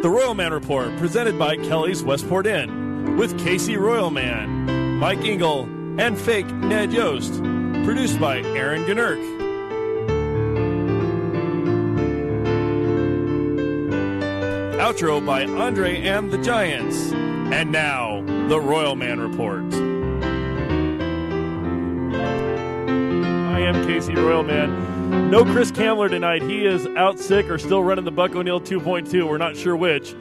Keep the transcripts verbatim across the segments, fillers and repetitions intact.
The Royal Man Report, presented by Kelly's Westport Inn, with Casey Royalman, Mike Engel, and fake Ned Yost. Produced by Aaron Gnurk. Outro by Andre and the Giants. And now, the Royal Man Report. I am Casey Royalman. No Chris Kamler tonight. He is out sick or still running the Buck O'Neill two point two. We're not sure which.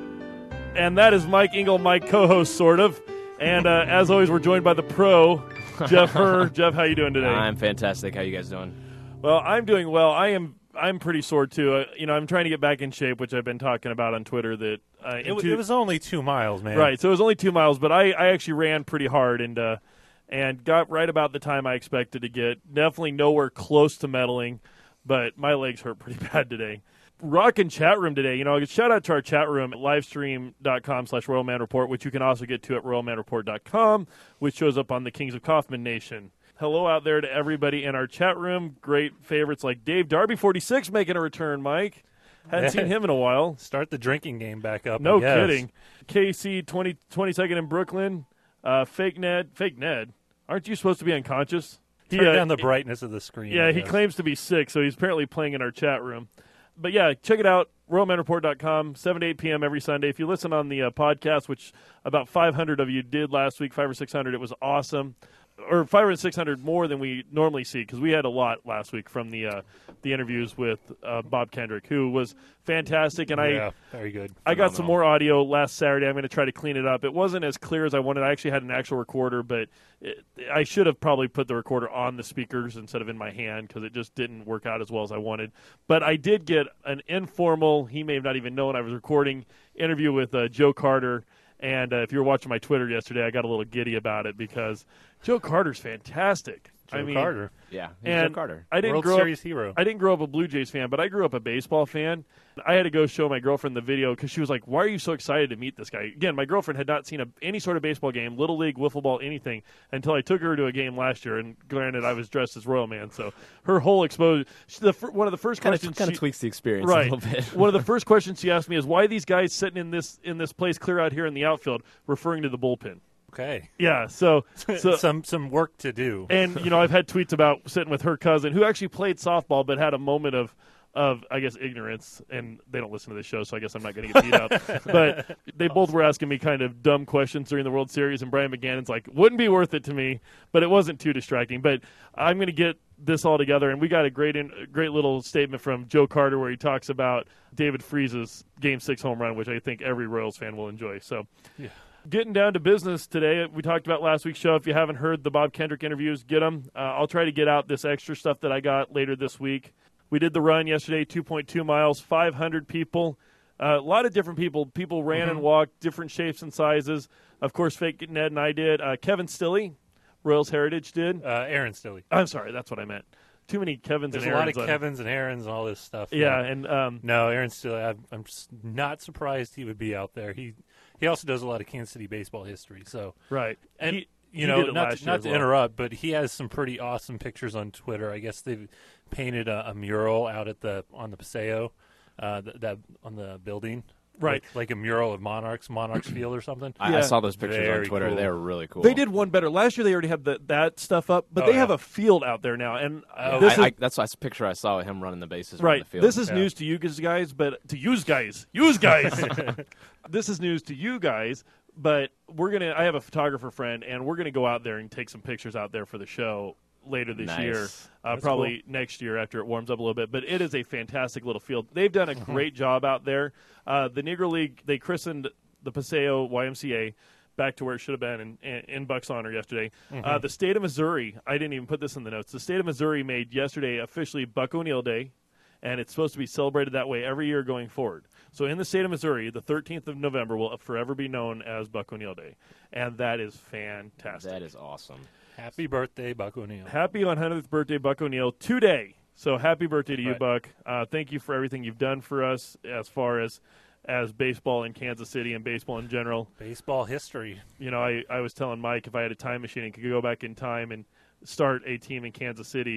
And that is Mike Engel, my co-host, sort of. And uh, as always, we're joined by the pro, Jeff Herr. Jeff, how you doing today? I'm fantastic. How you guys doing? Well, I'm doing well. I am. I'm pretty sore too. Uh, you know, I'm trying to get back in shape, which I've been talking about on Twitter. That uh, it, two, it was only two miles, man. Right. So it was only two miles, but I, I actually ran pretty hard and uh, and got right about the time I expected to get. Definitely nowhere close to medaling, but my legs hurt pretty bad today. Rockin' chat room today. You know, shout out to our chat room at livestream.com slash Royal Man Report, which you can also get to at royal man report dot com, which shows up on the Kings of Kaufman Nation. Hello out there to everybody in our chat room. Great favorites like Dave Darby forty-six making a return, Mike. Hadn't seen him in a while. Start the drinking game back up. No kidding. K C twenty, twenty-second in Brooklyn. Uh, fake Ned. Fake Ned. Aren't you supposed to be unconscious? Turn he, uh, down the brightness of the screen. Yeah, he claims to be sick, so he's apparently playing in our chat room. But yeah, check it out, royal man report dot com, seven to eight p.m. every Sunday. If you listen on the uh, podcast, which about five hundred of you did last week, five or six hundred, it was awesome. Or five or six hundred more than we normally see, because we had a lot last week from the uh, the interviews with uh, Bob Kendrick, who was fantastic. And yeah, I, very good. I got some more audio last Saturday. I'm going to try to clean it up. It wasn't as clear as I wanted. I actually had an actual recorder, but it, I should have probably put the recorder on the speakers instead of in my hand, because it just didn't work out as well as I wanted. But I did get an informal, he may have not even known I was recording, interview with uh, Joe Carter. And uh, if you were watching my Twitter yesterday, I got a little giddy about it because Joe Carter's fantastic. Joe I mean, Carter. Yeah, he's and Joe Carter. I didn't World grow Series up, hero. I didn't grow up a Blue Jays fan, but I grew up a baseball fan. I had to go show my girlfriend the video because she was like, "Why are you so excited to meet this guy?" Again, my girlfriend had not seen a, any sort of baseball game, Little League, wiffle ball, anything, until I took her to a game last year. And granted, I was dressed as Royal Man, so her whole exposure. The, one of the first Kind questions of, kind she, of tweaks the experience right, a little bit. one of the first questions she asked me is, "Why are these guys sitting in this in this place clear out here in the outfield?" Referring to the bullpen. Okay. Yeah, so, so some some work to do. And you know, I've had tweets about sitting with her cousin, who actually played softball, but had a moment of, of I guess, ignorance. And they don't listen to this show, so I guess I'm not going to get beat up. But they both were asking me kind of dumb questions during the World Series, and Brian McGannon's like, "Wouldn't be worth it to me," but it wasn't too distracting. But I'm going to get this all together, and we got a great, in, great little statement from Joe Carter where he talks about David Freese's Game Six home run, which I think every Royals fan will enjoy. So. Yeah. Getting down to business today, we talked about last week's show. If you haven't heard the Bob Kendrick interviews, get them. Uh, I'll try to get out this extra stuff that I got later this week. We did the run yesterday, two point two miles, five hundred people. Uh, a lot of different people. People ran mm-hmm. and walked, different shapes and sizes. Of course, Fake Ned and I did. Uh, Kevin Stilley, Royals Heritage did. Uh, Aaron Stilley. I'm sorry, that's what I meant. Too many Kevins There's and There's Aarons. a lot of Kevins and Aarons and all this stuff. Yeah, yeah. and um, no, Aaron Stilley. I'm, I'm just not surprised he would be out there. He he also does a lot of Kansas City baseball history. So right, and he, you he know, did not to, not to well. interrupt, but he has some pretty awesome pictures on Twitter. I guess they've painted a, a mural out at the on the Paseo, uh, that, that on the building. Right. Like, like a mural of Monarchs, Monarchs Field or something. I, yeah. I saw those pictures Very on Twitter. cool. They were really cool. They did one better. Last year they already had the, that stuff up, but Oh, they yeah. have a field out there now. And Oh, this I, is, I, that's a picture I saw of him running the bases around right. the field. This is Yeah. news to you guys, but to use guys, use guys. This is news to you guys, but we're gonna. I have a photographer friend, and we're gonna go out there and take some pictures out there for the show later this Nice. year, uh, That's probably next year after it warms up a little bit. But it is a fantastic little field. They've done a great job out there. Uh, the Negro League, they christened the Paseo Y M C A back to where it should have been in, in, in Buck's honor yesterday. Mm-hmm. Uh, the state of Missouri, I didn't even put this in the notes, the state of Missouri made yesterday officially Buck O'Neill Day, and it's supposed to be celebrated that way every year going forward. So in the state of Missouri, the thirteenth of November will forever be known as Buck O'Neill Day, and that is fantastic. That is awesome. Happy birthday, Buck O'Neill. Happy one hundredth birthday, Buck O'Neill, today. So happy birthday to you, Right. Buck. Uh, thank you for everything you've done for us as far as as baseball in Kansas City and baseball in general. Baseball history. You know, I, I was telling Mike if I had a time machine and could go back in time and start a team in Kansas City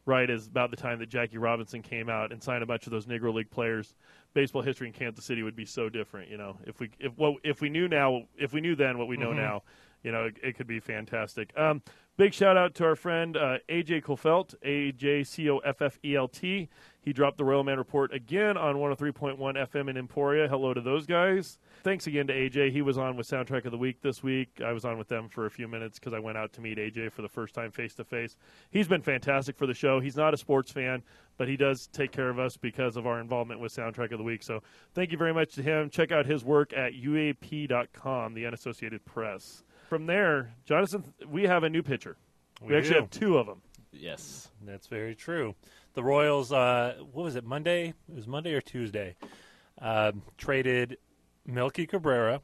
right as about the time that Jackie Robinson came out and signed a bunch of those Negro League players. Baseball history in Kansas City would be so different, you know. If we if what if we knew now, if we knew then what we know Mm-hmm. now, you know, it, it could be fantastic. Um, big shout out to our friend uh, A J Kofelt, A J C O F F E L T. He dropped the Royal Man Report again on one oh three point one F M in Emporia. Hello to those guys. Thanks again to A J. He was on with Soundtrack of the Week this week. I was on with them for a few minutes because I went out to meet A J for the first time face-to-face. He's been fantastic for the show. He's not a sports fan, but he does take care of us because of our involvement with Soundtrack of the Week. So thank you very much to him. Check out his work at U A P dot com, the Unassociated Press. From there, Jonathan, we have a new pitcher. We, We actually do. have two of them. Yes. That's very true. The Royals, uh, what was it, Monday? It was Monday or Tuesday. Uh, traded Melky Cabrera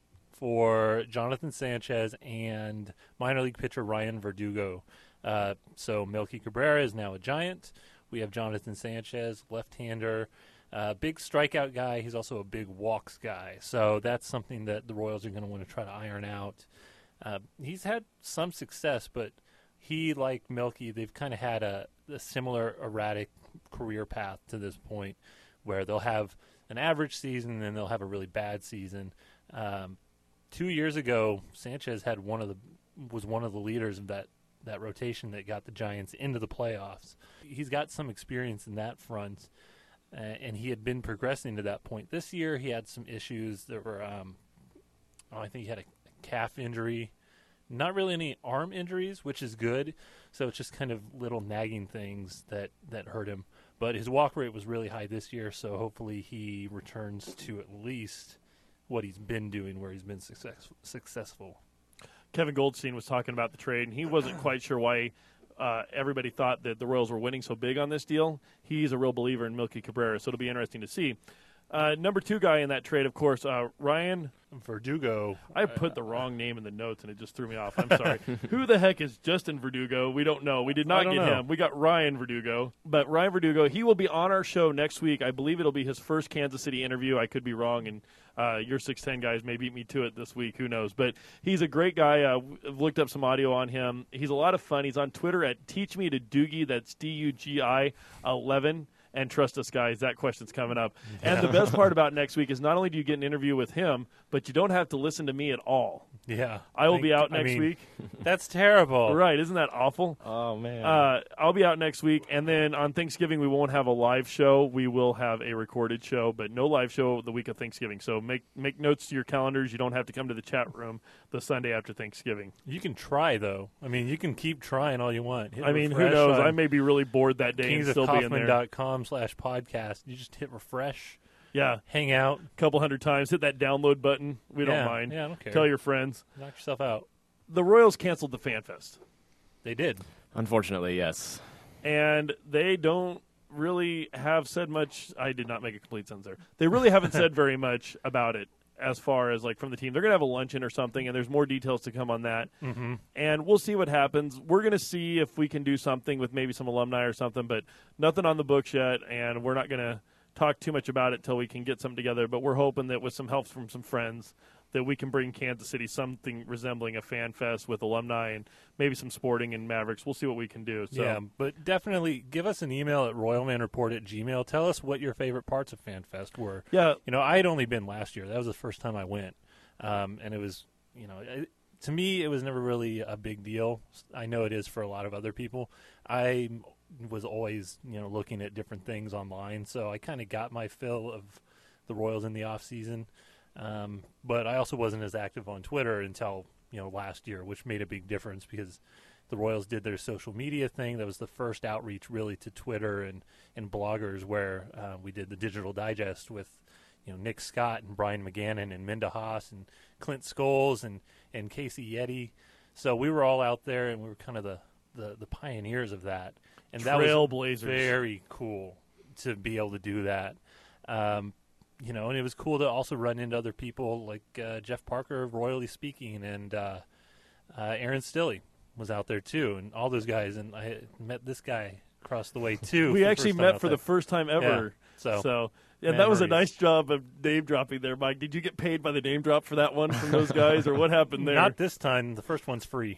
for Jonathan Sanchez and minor league pitcher Ryan Verdugo. Uh, so Melky Cabrera is now a Giant. We have Jonathan Sanchez, left-hander, uh, big strikeout guy. He's also a big walks guy. So that's something that the Royals are going to want to try to iron out. Uh, he's had some success, but he, like Melky, they've kind of had a, a similar erratic career path to this point where they'll have an average season and then they'll have a really bad season. Um, two years ago, Sanchez had one of the was one of the leaders of that, that rotation that got the Giants into the playoffs. He's got some experience in that front, uh, and he had been progressing to that point. This year, he had some issues. There were, um, oh, I think he had a calf injury. Not really any arm injuries, which is good. So it's just kind of little nagging things that, that hurt him. But his walk rate was really high this year, so hopefully he returns to at least what he's been doing where he's been success, successful. Kevin Goldstein was talking about the trade, and he wasn't quite sure why uh, everybody thought that the Royals were winning so big on this deal. He's a real believer in Melky Cabrera, so it'll be interesting to see. Uh, number two guy in that trade, of course, uh, Ryan Verdugo. I put the wrong name in the notes, and it just threw me off. I'm sorry. Who the heck is Justin Verdugo? We don't know. We did not I don't get know. him. We got Ryan Verdugo. But Ryan Verdugo, he will be on our show next week. I believe it'll be his first Kansas City interview. I could be wrong, and uh, your six ten guys may beat me to it this week. Who knows? But he's a great guy. Uh, I've looked up some audio on him. He's a lot of fun. He's on Twitter at Teach Me to Doogie. That's D U G I eleven. And trust us, guys, that question's coming up. And the best part about next week is not only do you get an interview with him, but you don't have to listen to me at all. Yeah. I will Thank- be out I next mean, week. That's terrible. Right, isn't that awful? Oh, man. Uh, I'll be out next week, and then on Thanksgiving we won't have a live show. We will have a recorded show, but no live show the week of Thanksgiving. So make make notes to your calendars. You don't have to come to the chat room the Sunday after Thanksgiving. You can try, though. I mean, you can keep trying all you want. Hit I mean, who refresh knows? on I may be really bored that day and still be in there. kingsofkaufman.com slash podcast. You just hit refresh, Yeah, hang out. a couple hundred times. Hit that download button. We Yeah, don't mind. Yeah, I don't care. Tell your friends. Knock yourself out. The Royals canceled the Fan Fest. They did. Unfortunately, yes. And they don't really have said much. I did not make a complete sentence there. They really haven't said very much about it as far as like from the team. They're going to have a luncheon or something, and there's more details to come on that. Mm-hmm. And we'll see what happens. We're going to see if we can do something with maybe some alumni or something, but nothing on the books yet, and we're not going to talk too much about it till we can get something together. But we're hoping that with some help from some friends that we can bring Kansas City something resembling a fan fest with alumni and maybe some sporting and Mavericks. We'll see what we can do. So. Yeah, but definitely give us an email at royalmanreport at gmail. Tell us what your favorite parts of FanFest were. Yeah. You know, I had only been last year. That was the first time I went. Um, and it was, you know, it, to me, it was never really a big deal. I know it is for a lot of other people. I was always, you know, looking at different things online, so I kind of got my fill of the Royals in the off season. Um, but I also wasn't as active on Twitter until, you know, last year, which made a big difference because the Royals did their social media thing. That was the first outreach really to Twitter and, and bloggers where uh, we did the digital digest with, you know, Nick Scott and Brian McGannon and Minda Haas and Clint Scholes and, and Casey Yeti. So we were all out there and we were kind of the, the, the pioneers of that. And that was Trailblazers. very cool to be able to do that. Um, You know, and it was cool to also run into other people like uh, Jeff Parker of Royally Speaking and uh, uh, Aaron Stilley was out there too, and all those guys. And I met this guy across the way too. We for the actually first time met out for there. the first time ever. So, So, yeah, that was a memories. nice job of name dropping there, Mike. Did you get paid by the name drop for that one from those guys, or what happened there? Not this time. The first one's free.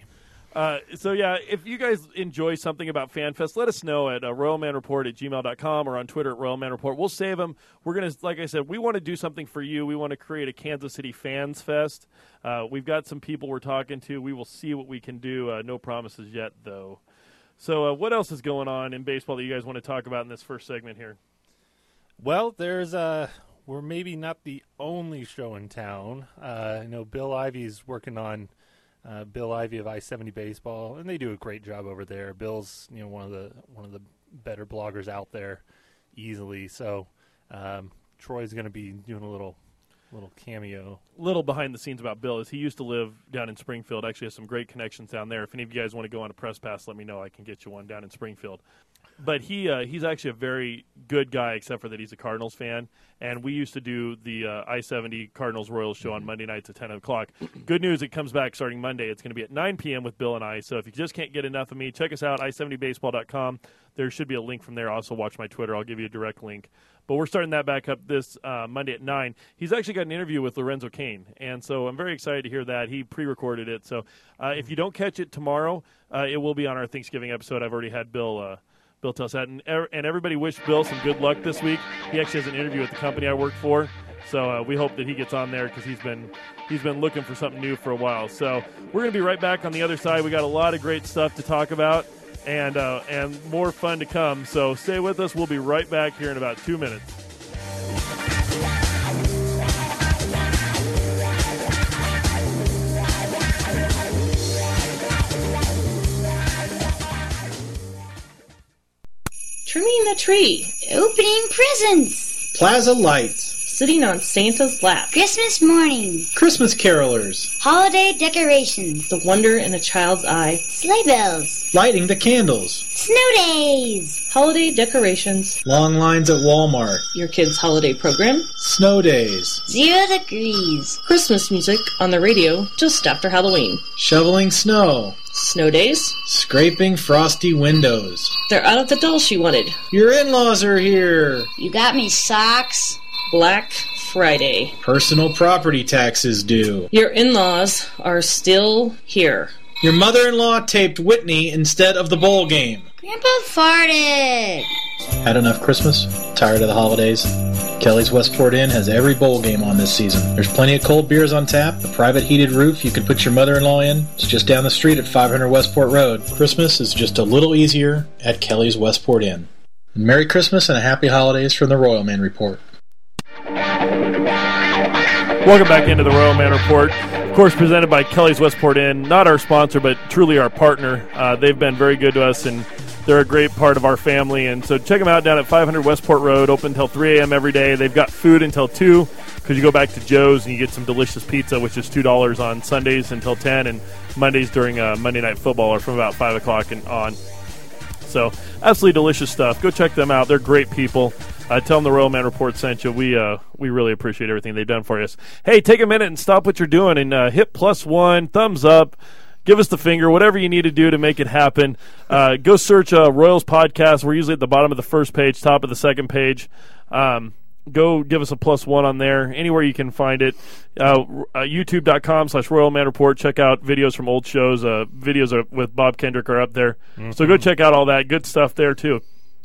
Uh, so, yeah, if you guys enjoy something about FanFest, let us know at uh, royal man report at gmail dot com or on Twitter at royal man report. We'll save them. We're going to, like I said, we want to do something for you. We want to create a Kansas City Fans Fest. Uh, we've got some people we're talking to. We will see what we can do. Uh, no promises yet, though. So uh, what else is going on in baseball that you guys want to talk about in this first segment here? Well, there's uh, we're maybe not the only show in town. Uh, I know Bill Ivy's working on uh, Bill Ivy of I seventy Baseball, and they do a great job over there. Bill's you know one of the one of the better bloggers out there, easily. So um, Troy's going to be doing a little. Little cameo. Little behind the scenes about Bill is he used to live down in Springfield. Actually has some great connections down there. If any of you guys want to go on a press pass, let me know. I can get you one down in Springfield. But he uh, he's actually a very good guy, except for that he's a Cardinals fan. And we used to do the uh, I seventy Cardinals Royals show on Monday nights at ten o'clock. Good news, it comes back starting Monday. It's going to be at nine p.m. with Bill and I. So if you just can't get enough of me, check us out, i seventy baseball dot com. There should be a link from there. Also watch my Twitter. I'll give you a direct link. But we're starting that back up this uh, Monday at nine. He's actually got an interview with Lorenzo Cain, and so I'm very excited to hear that. He pre-recorded it. So uh, if you don't catch it tomorrow, uh, it will be on our Thanksgiving episode. I've already had Bill uh, Bill tell us that. And, er- and everybody wish Bill some good luck this week. He actually has an interview with the company I work for, so uh, we hope that he gets on there because he's been, he's been looking for something new for a while. So we're going to be right back on the other side. We got a lot of great stuff to talk about. And uh, and more fun to come. So stay with us. We'll be right back here in about two minutes. Trimming the tree. Opening presents. Plaza lights. Sitting on Santa's lap. Christmas morning. Christmas carolers. Holiday decorations. The wonder in a child's eye. Sleigh bells. Lighting the candles. Snow days. Holiday decorations. Long lines at Walmart. Your kids' holiday program. Snow days. Zero degrees. Christmas music on the radio just after Halloween. Shoveling snow. Snow days. Scraping frosty windows. They're out of the doll she wanted. Your in-laws are here. You got me socks. Black Friday. Personal property taxes due. Your in-laws are still here. Your mother-in-law taped Whitney instead of the bowl game. Grandpa farted. Had enough Christmas? Tired of the holidays? Kelly's Westport Inn has every bowl game on this season. There's plenty of cold beers on tap, a private heated roof you can put your mother-in-law in. It's just down the street at five hundred Westport Road. Christmas is just a little easier at Kelly's Westport Inn. Merry Christmas and a happy holidays from the Royal Man Report. Welcome back into the Royal Man Report. Of course, presented by Kelly's Westport Inn. Not our sponsor, but truly our partner. Uh, they've been very good to us, and they're a great part of our family. And so check them out down at five hundred Westport Road, open until three a.m. every day. They've got food until two because you go back to Joe's and you get some delicious pizza, which is two dollars on Sundays until ten, and Mondays during uh, Monday Night Football are from about five o'clock and on. So absolutely delicious stuff. Go check them out. They're great people. Uh, tell them the Royal Man Report sent you. We uh, we really appreciate everything they've done for us. Hey, take a minute and stop what you're doing and uh, hit plus one, thumbs up, give us the finger, whatever you need to do to make it happen. Uh, go search uh, Royals Podcast. We're usually at the bottom of the first page, top of the second page. Um, go give us a plus one on there, anywhere you can find it. Uh, uh, YouTube.com slash Royal Man Report. Check out videos from old shows. Uh, videos are, with Bob Kendrick are up there. Mm-hmm. So go check out all that. Good stuff there, too.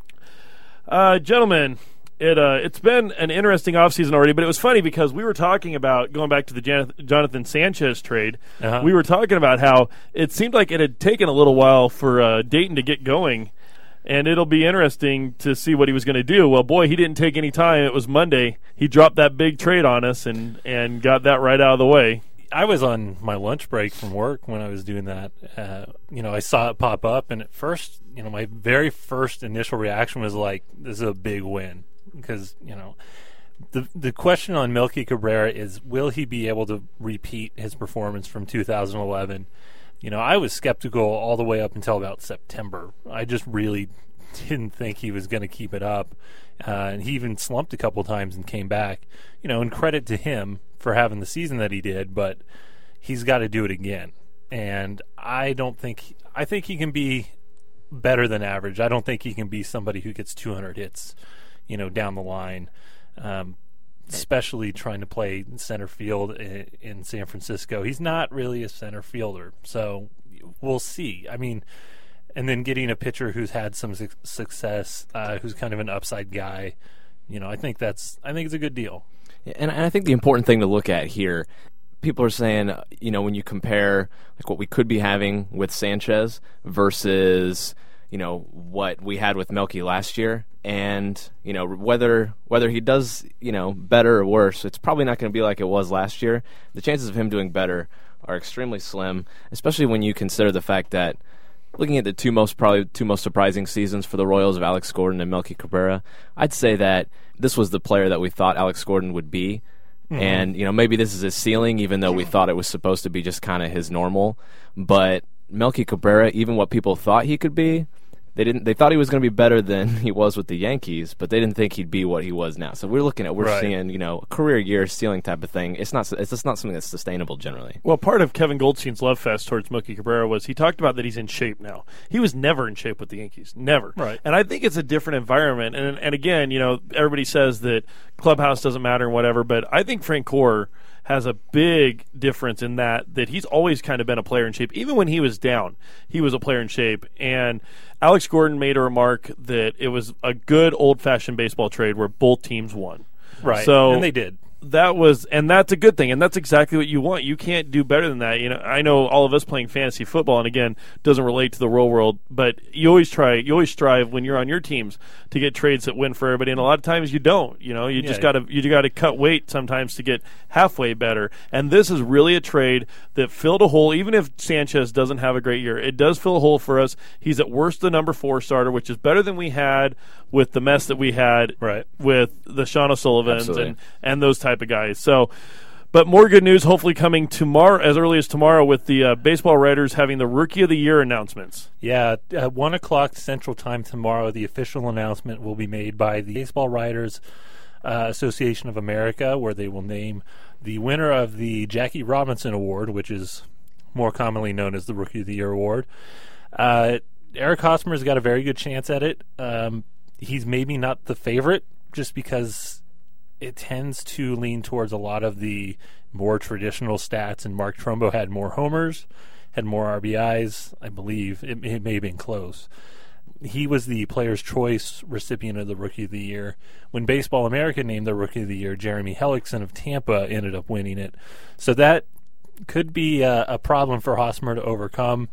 Uh, gentlemen, it, uh, it's been an interesting offseason already, but it was funny because we were talking about, going back to the Jan- Jonathan Sanchez trade, uh-huh. we were talking about how it seemed like it had taken a little while for uh, Dayton to get going, and it'll be interesting to see what he was going to do. Well, boy, he didn't take any time. It was Monday. He dropped that big trade on us and, and got that right out of the way. I was on my lunch break from work when I was doing that. Uh, you know, I saw it pop up, and at first, you know, my very first initial reaction was like, this is a big win. Because, you know, the the question on Melky Cabrera is, will he be able to repeat his performance from two thousand eleven? You know, I was skeptical all the way up until about September. I just really didn't think he was going to keep it up. Uh, and he even slumped a couple times and came back. You know, and credit to him for having the season that he did, but he's got to do it again. And I don't think – I think he can be better than average. I don't think he can be somebody who gets two hundred hits, you know, down the line, um, especially trying to play center field in, in San Francisco. He's not really a center fielder. So we'll see. I mean, and then getting a pitcher who's had some su- success, uh, who's kind of an upside guy, you know, I think that's I think it's a good deal. And, and I think the important thing to look at here, people are saying, you know, when you compare like what we could be having with Sanchez versus, you know, what we had with Melky last year, and, you know, whether whether he does, you know, better or worse, it's probably not going to be like it was last year. The chances of him doing better are extremely slim, especially when you consider the fact that looking at the two most probably two most surprising seasons for the Royals of Alex Gordon and Melky Cabrera, I'd say that this was the player that we thought Alex Gordon would be. Mm-hmm. And, you know, maybe this is his ceiling, even though we thought it was supposed to be just kind of his normal. But Melky Cabrera, even what people thought he could be, They didn't. They thought he was going to be better than he was with the Yankees, but they didn't think he'd be what he was now. So we're looking at, we're right. seeing, you know, a career year ceiling type of thing. It's not. It's just not something that's sustainable generally. Well, part of Kevin Goldstein's love fest towards Melky Cabrera was he talked about that he's in shape now. He was never in shape with the Yankees, never. Right. And I think it's a different environment. And and again, you know, everybody says that clubhouse doesn't matter and whatever, but I think Frank Core has a big difference in that that he's always kind of been a player in shape. Even when he was down, he was a player in shape. And Alex Gordon made a remark that it was a good old-fashioned baseball trade where both teams won. Right, so and they did. That was, and that's a good thing, and that's exactly what you want. You can't do better than that. You know, I know all of us playing fantasy football, and again, doesn't relate to the real world, but you always try, you always strive when you're on your teams to get trades that win for everybody, and a lot of times you don't. You know, you yeah, just got to, you got to cut weight sometimes to get halfway better. And this is really a trade that filled a hole. Even if Sanchez doesn't have a great year, it does fill a hole for us. He's at worst the number four starter, which is better than we had with the mess that we had right. with the Sean O'Sullivans Absolutely. and and those type of guys. So. But more good news hopefully coming tomorrow, as early as tomorrow, with the uh, baseball writers having the Rookie of the Year announcements. Yeah, at one o'clock Central Time tomorrow, the official announcement will be made by the Baseball Writers uh, Association of America, where they will name the winner of the Jackie Robinson Award, which is more commonly known as the Rookie of the Year Award. Uh, Eric Hosmer's got a very good chance at it. Um, he's maybe not the favorite, just because it tends to lean towards a lot of the more traditional stats, and Mark Trumbo had more homers, had more R B Is, I believe. It, it may have been close. He was the Player's Choice recipient of the Rookie of the Year. When Baseball America named the Rookie of the Year, Jeremy Hellickson of Tampa ended up winning it. So that could be a, a problem for Hosmer to overcome.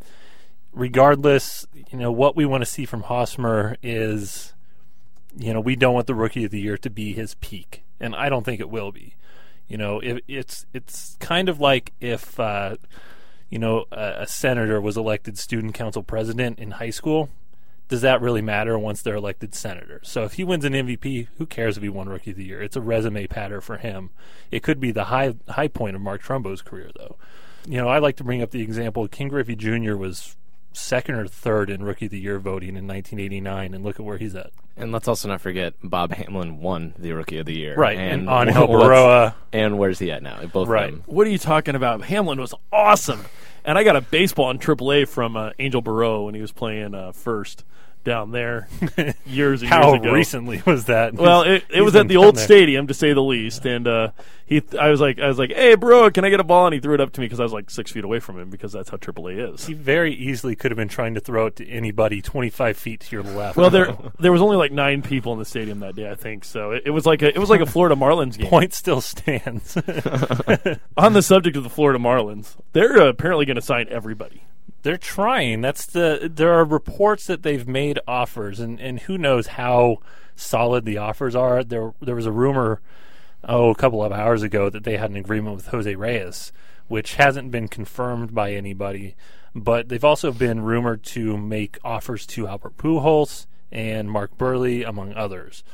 Regardless, you know, what we want to see from Hosmer is, you know, we don't want the Rookie of the Year to be his peak. And I don't think it will be. You know, it, it's it's kind of like if, uh, you know, a, a senator was elected student council president in high school. Does that really matter once they're elected senator? So if he wins an M V P, who cares if he won Rookie of the Year? It's a resume patter for him. It could be the high high point of Mark Trumbo's career, though. You know, I like to bring up the example. King Griffey Junior was second or third in Rookie of the Year voting in nineteen eighty-nine, and look at where he's at. And let's also not forget Bob Hamlin won the Rookie of the Year. Right, and, and Angel what's- Baroa. And where's he at now? Both Right. of them. What are you talking about? Hamlin was awesome. And I got a baseball in triple A from uh, Angel Baroa when he was playing uh, first down there years and How years ago. recently was that? Well, it, it He's was been at the down old there. stadium, to say the least. And uh, he, th- I was like, I was like, "Hey, bro, can I get a ball?" And he threw it up to me because I was like six feet away from him, because that's how triple A is. He very easily could have been trying to throw it to anybody twenty-five feet to your left. Well, there there was only like nine people in the stadium that day, I think. So it, it was like a it was like a Florida Marlins game. Point still stands. On the subject of the Florida Marlins, they're uh, apparently going to sign everybody. They're trying. That's the. There are reports that they've made offers, and, and who knows how solid the offers are. There there was a rumor, oh, a couple of hours ago that they had an agreement with Jose Reyes, which hasn't been confirmed by anybody. But they've also been rumored to make offers to Albert Pujols and Mark Burley, among others.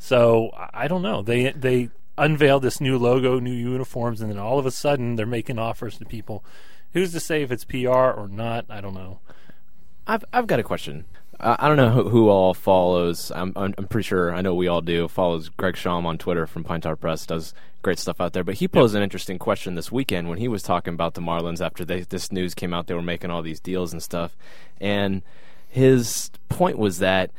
So I don't know. They they unveiled this new logo, new uniforms, and then all of a sudden they're making offers to people. Who's to say if it's P R or not? I don't know. I've I've got a question. Uh, I don't know who, who all follows. I'm, I'm I'm pretty sure I know we all do. Follows Greg Schaum on Twitter from Pine Tar Press. Does great stuff out there. But he posed yep. an interesting question this weekend when he was talking about the Marlins after they, this news came out. They were making all these deals and stuff, and his point was that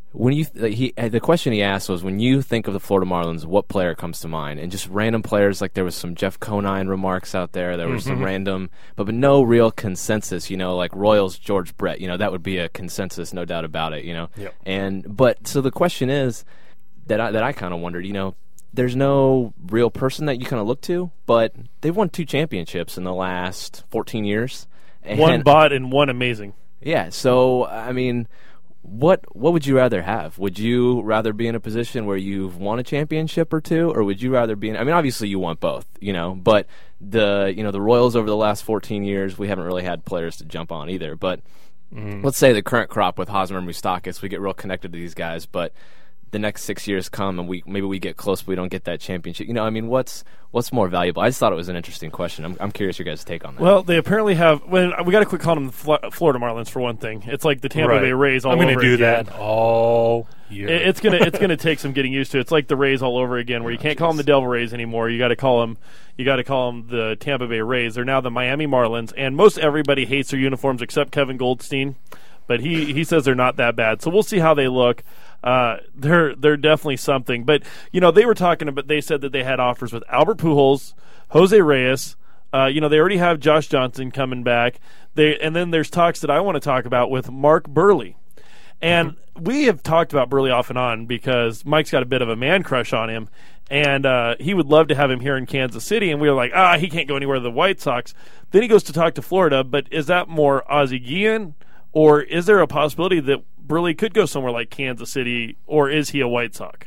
When you th- he the question he asked was, when you think of the Florida Marlins, what player comes to mind? And just random players, like there was some Jeff Conine remarks out there. There was mm-hmm. some random, but, but no real consensus. You know, like Royals George Brett. You know, that would be a consensus, no doubt about it. You know, yep. and but so the question is that I, that I kind of wondered. You know, there's no real person that you kind of look to, but they've won two championships in the last fourteen years. And, one bought and one amazing. Yeah. So I mean. What what would you rather have? Would you rather be in a position where you've won a championship or two, or would you rather be in? I mean, obviously you want both, you know. But the you know the Royals over the last fourteen years, we haven't really had players to jump on either. But mm. let's say the current crop with Hosmer and Moustakas, we get real connected to these guys. But the next six years come and we maybe we get close, but we don't get that championship. You know, I mean, what's what's more valuable? I just thought it was an interesting question. I'm I'm curious your guys' take on that. Well, they apparently have. When we got to quit calling them the Florida Marlins for one thing. It's like the Tampa right. Bay Rays all I'm over gonna do again. that all year. It, it's gonna it's gonna take some getting used to. It's like the Rays all over again, where you can't call them the Devil Rays anymore. You got to call them. You got to call them the Tampa Bay Rays. They're now the Miami Marlins, and most everybody hates their uniforms except Kevin Goldstein. But he, he says they're not that bad. So we'll see how they look. Uh, they're they're definitely something. But, you know, they were talking about, they said that they had offers with Albert Pujols, Jose Reyes. Uh, you know, they already have Josh Johnson coming back. They And then there's talks that I want to talk about with Mark Burley. And mm-hmm. we have talked about Burley off and on because Mike's got a bit of a man crush on him. And uh, he would love to have him here in Kansas City. And we were like, ah, he can't go anywhere to the White Sox. Then he goes to talk to Florida. But is that more Ozzie Guillen? Or is there a possibility that Burley could go somewhere like Kansas City, or is he a White Sox?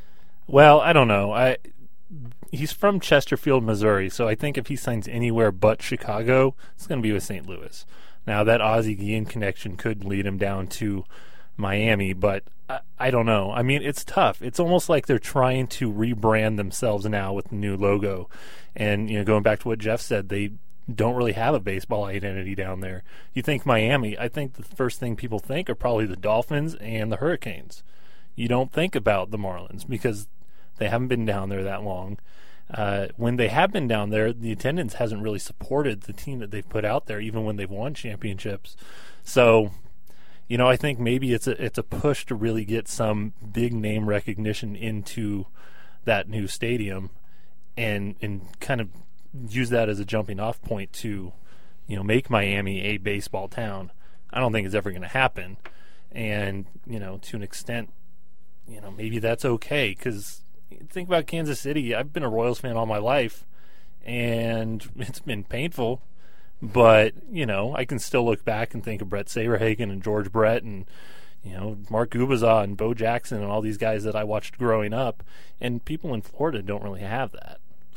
Well, I don't know. I he's from Chesterfield, Missouri, so I think if he signs anywhere but Chicago, it's going to be with Saint Louis. Now, that Ozzie Guillen connection could lead him down to Miami, but I, I don't know. I mean, it's tough. It's almost like they're trying to rebrand themselves now with the new logo. And, you know, going back to what Jeff said, they don't really have a baseball identity down there. You think Miami, I think the first thing people think are probably the Dolphins and the Hurricanes. You don't think about the Marlins because they haven't been down there that long. Uh, when they have been down there, the attendance hasn't really supported the team that they've put out there, even when they've won championships. So, you know, I think maybe it's a it's a push to really get some big name recognition into that new stadium, and and kind of use that as a jumping off point to, you know, make Miami a baseball town. I don't think it's ever going to happen. And, you know, to an extent, you know, maybe that's okay. Because think about Kansas City. I've been a Royals fan all my life, and it's been painful. But, you know, I can still look back and think of Brett Saberhagen and George Brett and, you know, Mark Gubicza and Bo Jackson and all these guys that I watched growing up. And people in Florida don't really have that.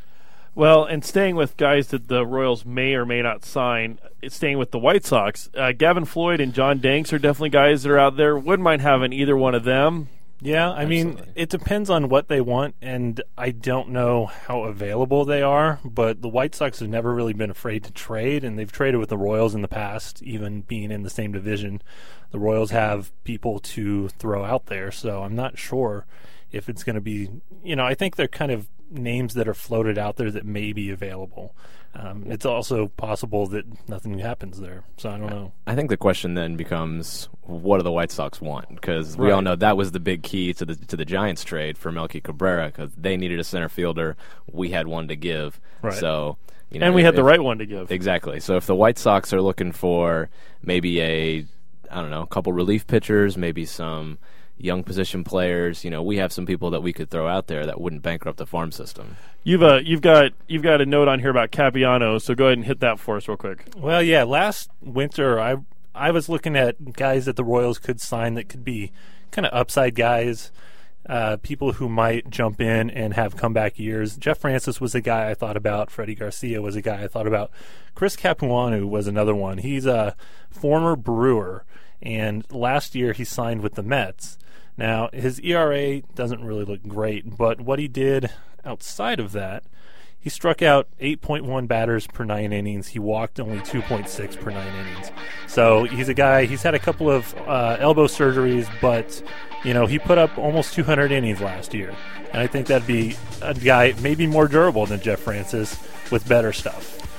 Well, and staying with guys that the Royals may or may not sign, staying with the White Sox, uh, Gavin Floyd and John Danks are definitely guys that are out there. Wouldn't mind having either one of them. Yeah, I Absolutely. mean, it depends on what they want, and I don't know how available they are, but the White Sox have never really been afraid to trade, and they've traded with the Royals in the past, even being in the same division. The Royals have people to throw out there, so I'm not sure if it's going to be, you know, I think they're kind of names that are floated out there that may be available. Um, it's also possible that nothing happens there, so I don't know. I think the question then becomes, what do the White Sox want? Because we right. all know that was the big key to the to the Giants trade for Melky Cabrera, because they needed a center fielder. We had one to give. Right. So, you know, and we if, had the if, right one to give. Exactly. So if the White Sox are looking for maybe a, I don't know, a couple relief pitchers, maybe some young position players, you know, we have some people that we could throw out there that wouldn't bankrupt the farm system. You've uh, you've got you've got a note on here about Capiano, so go ahead and hit that for us real quick. Well, yeah, last winter I I was looking at guys that the Royals could sign that could be kind of upside guys, uh, people who might jump in and have comeback years. Jeff Francis was a guy I thought about. Freddie Garcia was a guy I thought about. Chris Capuano was another one. He's a former Brewer, and last year he signed with the Mets. Now, his E R A doesn't really look great, but what he did outside of that, he struck out eight point one batters per nine innings. He walked only two point six per nine innings. So he's a guy, he's had a couple of uh, elbow surgeries, but, you know, he put up almost two hundred innings last year. And I think that'd be a guy maybe more durable than Jeff Francis with better stuff.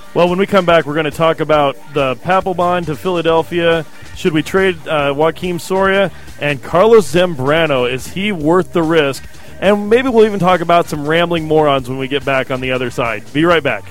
Well, when we come back, we're going to talk about the Papelbon to Philadelphia. Should we trade uh, Joaquim Soria? And Carlos Zambrano, is he worth the risk? And maybe we'll even talk about some rambling morons when we get back on the other side. Be right back.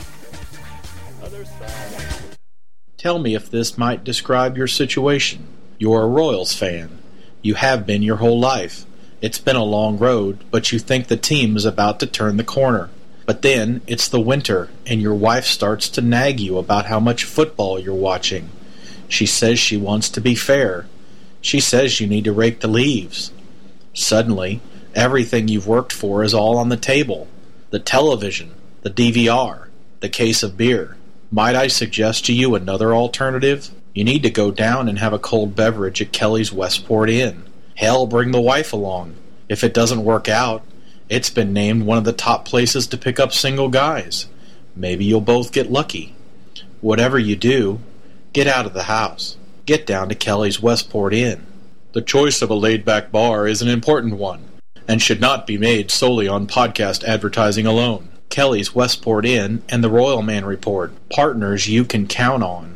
Tell me if this might describe your situation. You're a Royals fan. You have been your whole life. It's been a long road, but you think the team is about to turn the corner. But then, it's the winter, and your wife starts to nag you about how much football you're watching. She says she wants to be fair. She says you need to rake the leaves. Suddenly, everything you've worked for is all on the table. The television, the D V R, the case of beer. Might I suggest to you another alternative? You need to go down and have a cold beverage at Kelly's Westport Inn. Hell, bring the wife along. If it doesn't work out, it's been named one of the top places to pick up single guys. Maybe you'll both get lucky. Whatever you do, get out of the house. Get down to Kelly's Westport Inn. The choice of a laid-back bar is an important one, and should not be made solely on podcast advertising alone. Kelly's Westport Inn and the Royal Man Report, partners you can count on.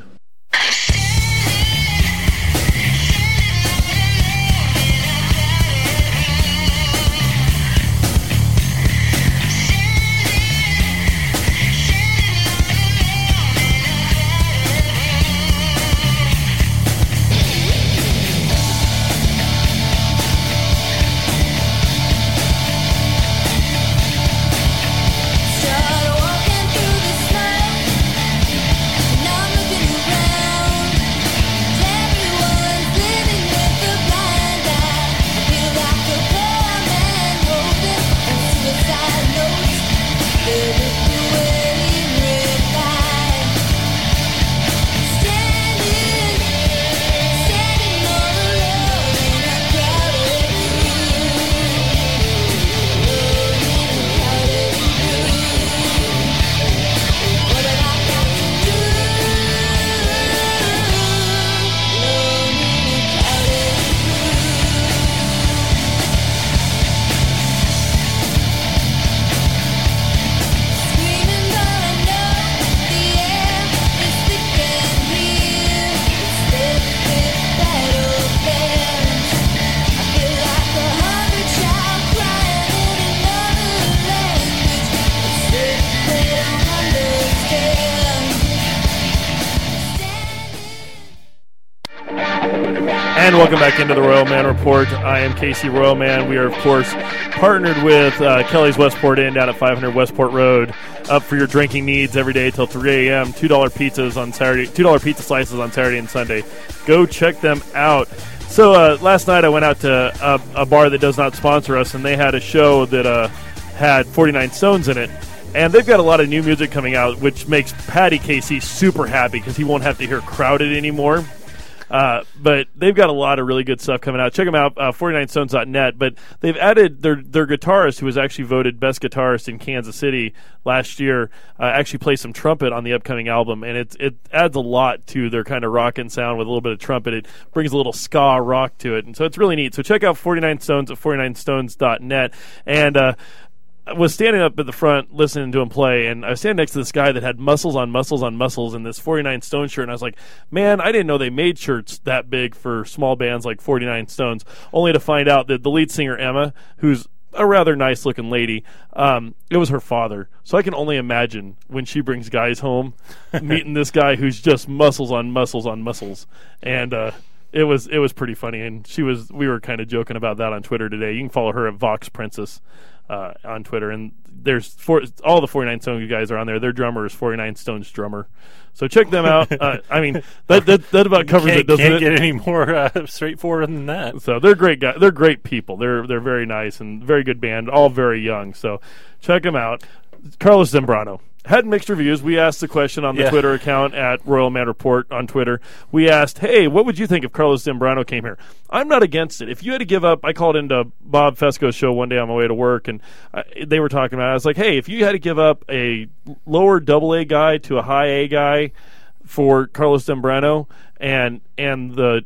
And welcome back into the Royal Man Report. I am Casey Royal Man. We are, of course, partnered with uh, Kelly's Westport Inn down at five hundred Westport Road. Up for your drinking needs every day till three a.m. two dollar pizzas on Saturday, two dollar pizza slices on Saturday and Sunday. Go check them out. So uh, last night I went out to a, a bar that does not sponsor us, and they had a show that uh, had forty-nine Stones in it. And they've got a lot of new music coming out, which makes Patty Casey super happy because he won't have to hear Crowded anymore. Uh, but they've got a lot of really good stuff coming out. Check them out, uh, forty-nine stones dot net. But they've added their their guitarist, who was actually voted best guitarist in Kansas City last year, uh, actually plays some trumpet on the upcoming album, and it it adds a lot to their kind of rockin' sound with a little bit of trumpet. It brings a little ska rock to it, and so it's really neat. So check out forty-nine stones at forty-nine stones dot net. And uh, I was standing up at the front listening to him play, and I was standing next to this guy that had muscles on muscles on muscles in this forty-nine Stone shirt, and I was like, man, I didn't know they made shirts that big for small bands like forty-nine Stones, only to find out that the lead singer, Emma, who's a rather nice-looking lady, um, it was her father. So I can only imagine when she brings guys home, meeting this guy who's just muscles on muscles on muscles, and uh, it was it was pretty funny, and she was we were kind of joking about that on Twitter today. You can follow her at Vox Princess. Uh, on Twitter, and there's four, all the forty-nine Stones guys are on there. Their drummer is forty-nine Stones drummer, so check them out. Uh, I mean, that, that that about covers can't, it, doesn't can't it? get any more uh, straightforward than that. So they're great guys. They're great people. They're they're very nice and very good band. All very young. So check them out. Carlos Zambrano had mixed reviews. We asked the question on the Yeah. Twitter account at Royal Man Report on Twitter. We asked, hey, what would you think if Carlos Zambrano came here? I'm not against it. If you had to give up, I called into Bob Fesco's show one day on my way to work, and I, they were talking about it. I was like, hey, if you had to give up a lower double A guy to a high A guy for Carlos Zambrano, and and the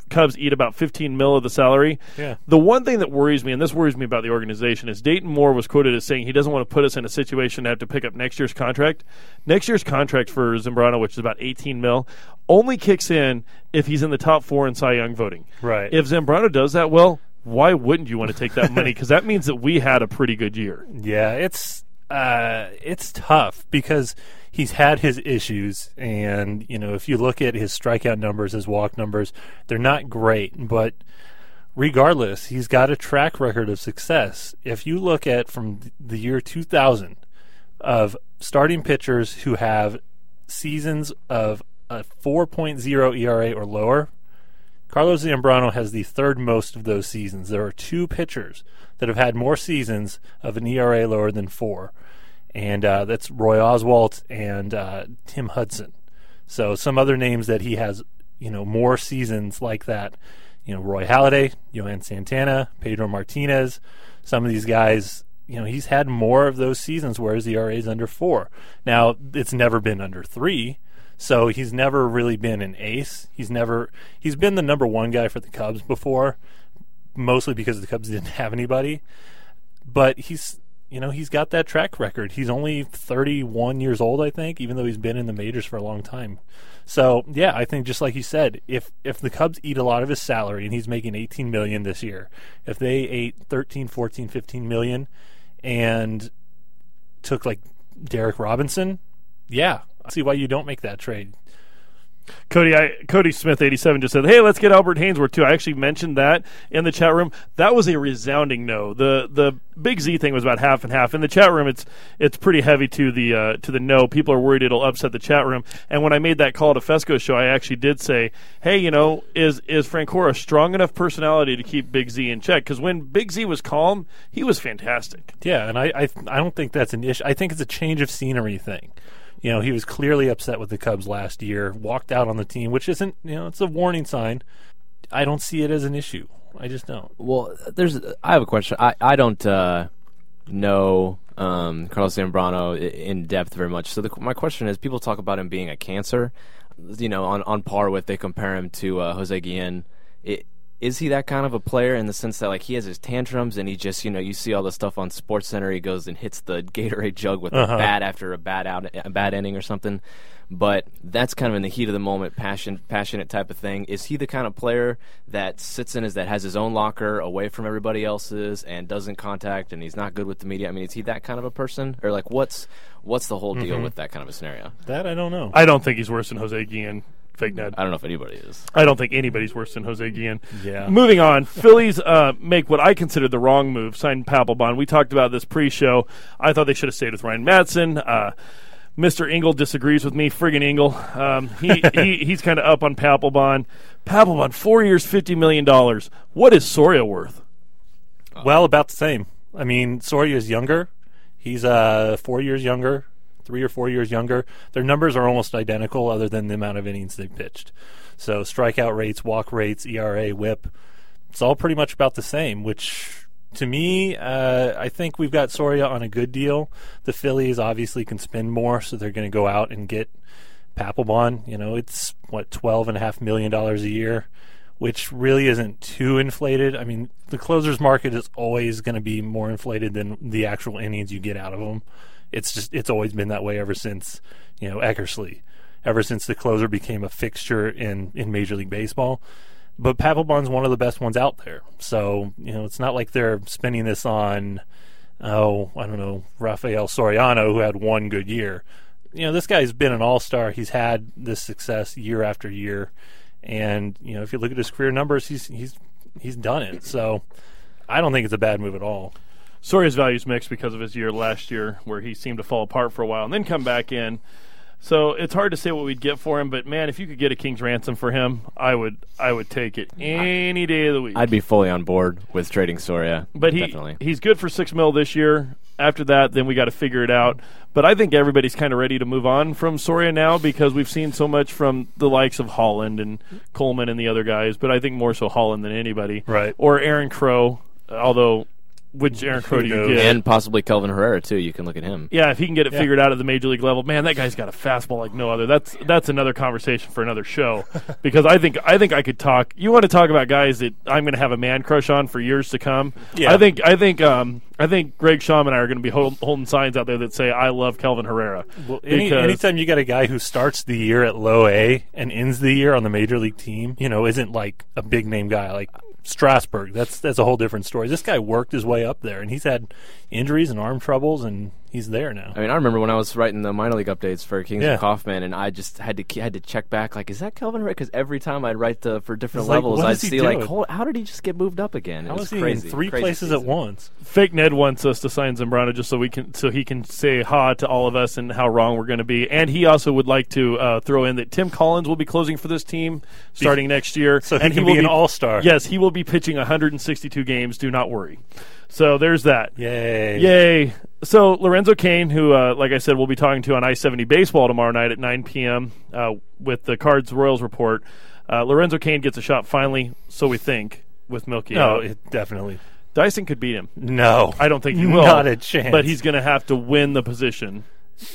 Cubs eat about fifteen mil of the salary. Yeah. The one thing that worries me, and this worries me about the organization, is Dayton Moore was quoted as saying he doesn't want to put us in a situation to have to pick up next year's contract. Next year's contract for Zambrano, which is about eighteen mil, only kicks in if he's in the top four in Cy Young voting. Right. If Zambrano does that well, why wouldn't you want to take that money? Because that means that we had a pretty good year. Yeah, it's uh, it's tough because he's had his issues, and you know if you look at his strikeout numbers, his walk numbers, they're not great. But regardless, he's got a track record of success. If you look at from the year two thousand of starting pitchers who have seasons of a four point oh E R A or lower, Carlos Zambrano has the third most of those seasons. There are two pitchers that have had more seasons of an E R A lower than four, and uh, that's Roy Oswalt and uh, Tim Hudson. So some other names that he has, you know, more seasons like that. You know, Roy Halladay, Johan Santana, Pedro Martinez. Some of these guys, you know, he's had more of those seasons where his E R A is under four. Now, it's never been under three. So he's never really been an ace. He's never he's been the number one guy for the Cubs before, mostly because the Cubs didn't have anybody. But he's you know he's got that track record. He's only thirty-one years old, I think, even though he's been in the majors for a long time. So yeah, I think just like you said, if if the Cubs eat a lot of his salary and he's making eighteen million dollars this year, if they ate thirteen, fourteen, fifteen million and took like Derek Robinson, yeah. I see why you don't make that trade. Cody I, Cody Smith eighty-seven just said, hey, let's get Albert Hainsworth too. I actually mentioned that in the chat room. That was a resounding no. The the Big Z thing was about half and half. In the chat room, it's it's pretty heavy to the uh, to the no. People are worried it'll upset the chat room. And when I made that call to Fesco's show, I actually did say, hey, you know, is is Francora a strong enough personality to keep Big Z in check? Because when Big Z was calm, he was fantastic. Yeah, and I, I I don't think that's an issue. I think it's a change of scenery thing. You know, he was clearly upset with the Cubs last year, walked out on the team, which isn't, you know, it's a warning sign. I don't see it as an issue. I just don't. Well, there's. I have a question. I, I don't uh, know um, Carlos Zambrano in depth very much. So the, my question is, people talk about him being a cancer, you know, on, on par with, they compare him to uh, Jose Guillen. It, Is he that kind of a player in the sense that, like, he has his tantrums and he just, you know, you see all the stuff on SportsCenter, he goes and hits the Gatorade jug with uh-huh. a bat after a bad out, a bad inning or something. But that's kind of in the heat of the moment, passion, passionate type of thing. Is he the kind of player that sits in his, that has his own locker away from everybody else's and doesn't contact and he's not good with the media? I mean, is he that kind of a person? Or, like, what's what's the whole deal mm-hmm. with that kind of a scenario? That I don't know. I don't think he's worse than Jose Guillen. Fake Ned. I don't know if anybody is. I don't think anybody's worse than Jose Guillen. Yeah. Moving on, Phillies uh, make what I considered the wrong move, sign Papelbon. We talked about this pre-show. I thought they should have stayed with Ryan Madson. Uh, Mister Engel disagrees with me. Friggin' Engel. Um, he, he He's kind of up on Papelbon. Papelbon, four years, fifty million dollars. What is Soria worth? Well, about the same. I mean, Soria is younger. He's uh, four years younger. Three or four years younger. Their numbers are almost identical other than the amount of innings they've pitched. So strikeout rates, walk rates, E R A, whip, it's all pretty much about the same, which to me, uh, I think we've got Soria on a good deal. The Phillies obviously can spend more, so they're going to go out and get Papelbon. You know, it's, what, twelve point five million dollars a year, which really isn't too inflated. I mean, the closers market is always going to be more inflated than the actual innings you get out of them. It's just it's always been that way ever since, you know, Eckersley, ever since the closer became a fixture in, in Major League Baseball. But Papelbon's one of the best ones out there. So, you know, it's not like they're spending this on, oh, I don't know, Rafael Soriano, who had one good year. You know, this guy's been an all-star. He's had this success year after year. And, you know, if you look at his career numbers, he's he's he's done it. So I don't think it's a bad move at all. Soria's value's mixed because of his year last year where he seemed to fall apart for a while and then come back in. So it's hard to say what we'd get for him, but, man, if you could get a king's ransom for him, I would I would take it any day of the week. I'd be fully on board with trading Soria. But he definitely. He's good for six mil this year. After that, then we got to figure it out. But I think everybody's kind of ready to move on from Soria now because we've seen so much from the likes of Holland and Coleman and the other guys, but I think more so Holland than anybody. Right. Or Aaron Crow, although which Aaron Who Crowder you knows? get. And possibly Kelvin Herrera, too. You can look at him. Yeah, if he can get it Yeah. figured out at the major league level, man, that guy's got a fastball like no other. That's that's another conversation for another show. Because I think I think I could talk. You want to talk about guys that I'm going to have a man crush on for years to come? Yeah. I think I think um, I think Greg Schaum and I are going to be hold, holding signs out there that say I love Kelvin Herrera. Well, any, Because- anytime you got a guy who starts the year at low A and ends the year on the major league team, you know, isn't like a big name guy like Strasburg. That's that's a whole different story. This guy worked his way up there, and he's had injuries and arm troubles, and he's there now. I mean, I remember when I was writing the minor league updates for Kings Yeah. and Kaufman, and I just had to had to check back, like, is that Kelvin Herrera? Because every time I'd write the, for different It's like, levels, what I'd is he see, like, doing? hold, how did he just get moved up again? It How was is he crazy. in three crazy places at season. once? Fake Ned wants us to sign Zambrano just so we can so he can say ha to all of us and how wrong we're going to be. And he also would like to uh, throw in that Tim Collins will be closing for this team starting next year. So he and can will be an all-star. Yes, he will be pitching one hundred sixty-two games. Do not worry. So there's that. Yay. Yay. So Lorenzo Cain, who, uh, like I said, we'll be talking to on I seventy Baseball tomorrow night at nine p.m. Uh, with the Cards-Royals report. Uh, Lorenzo Cain gets a shot finally, so we think, with Milky. No, out. it, definitely. Dyson could beat him. No. I don't think he will. Not a chance. But he's going to have to win the position.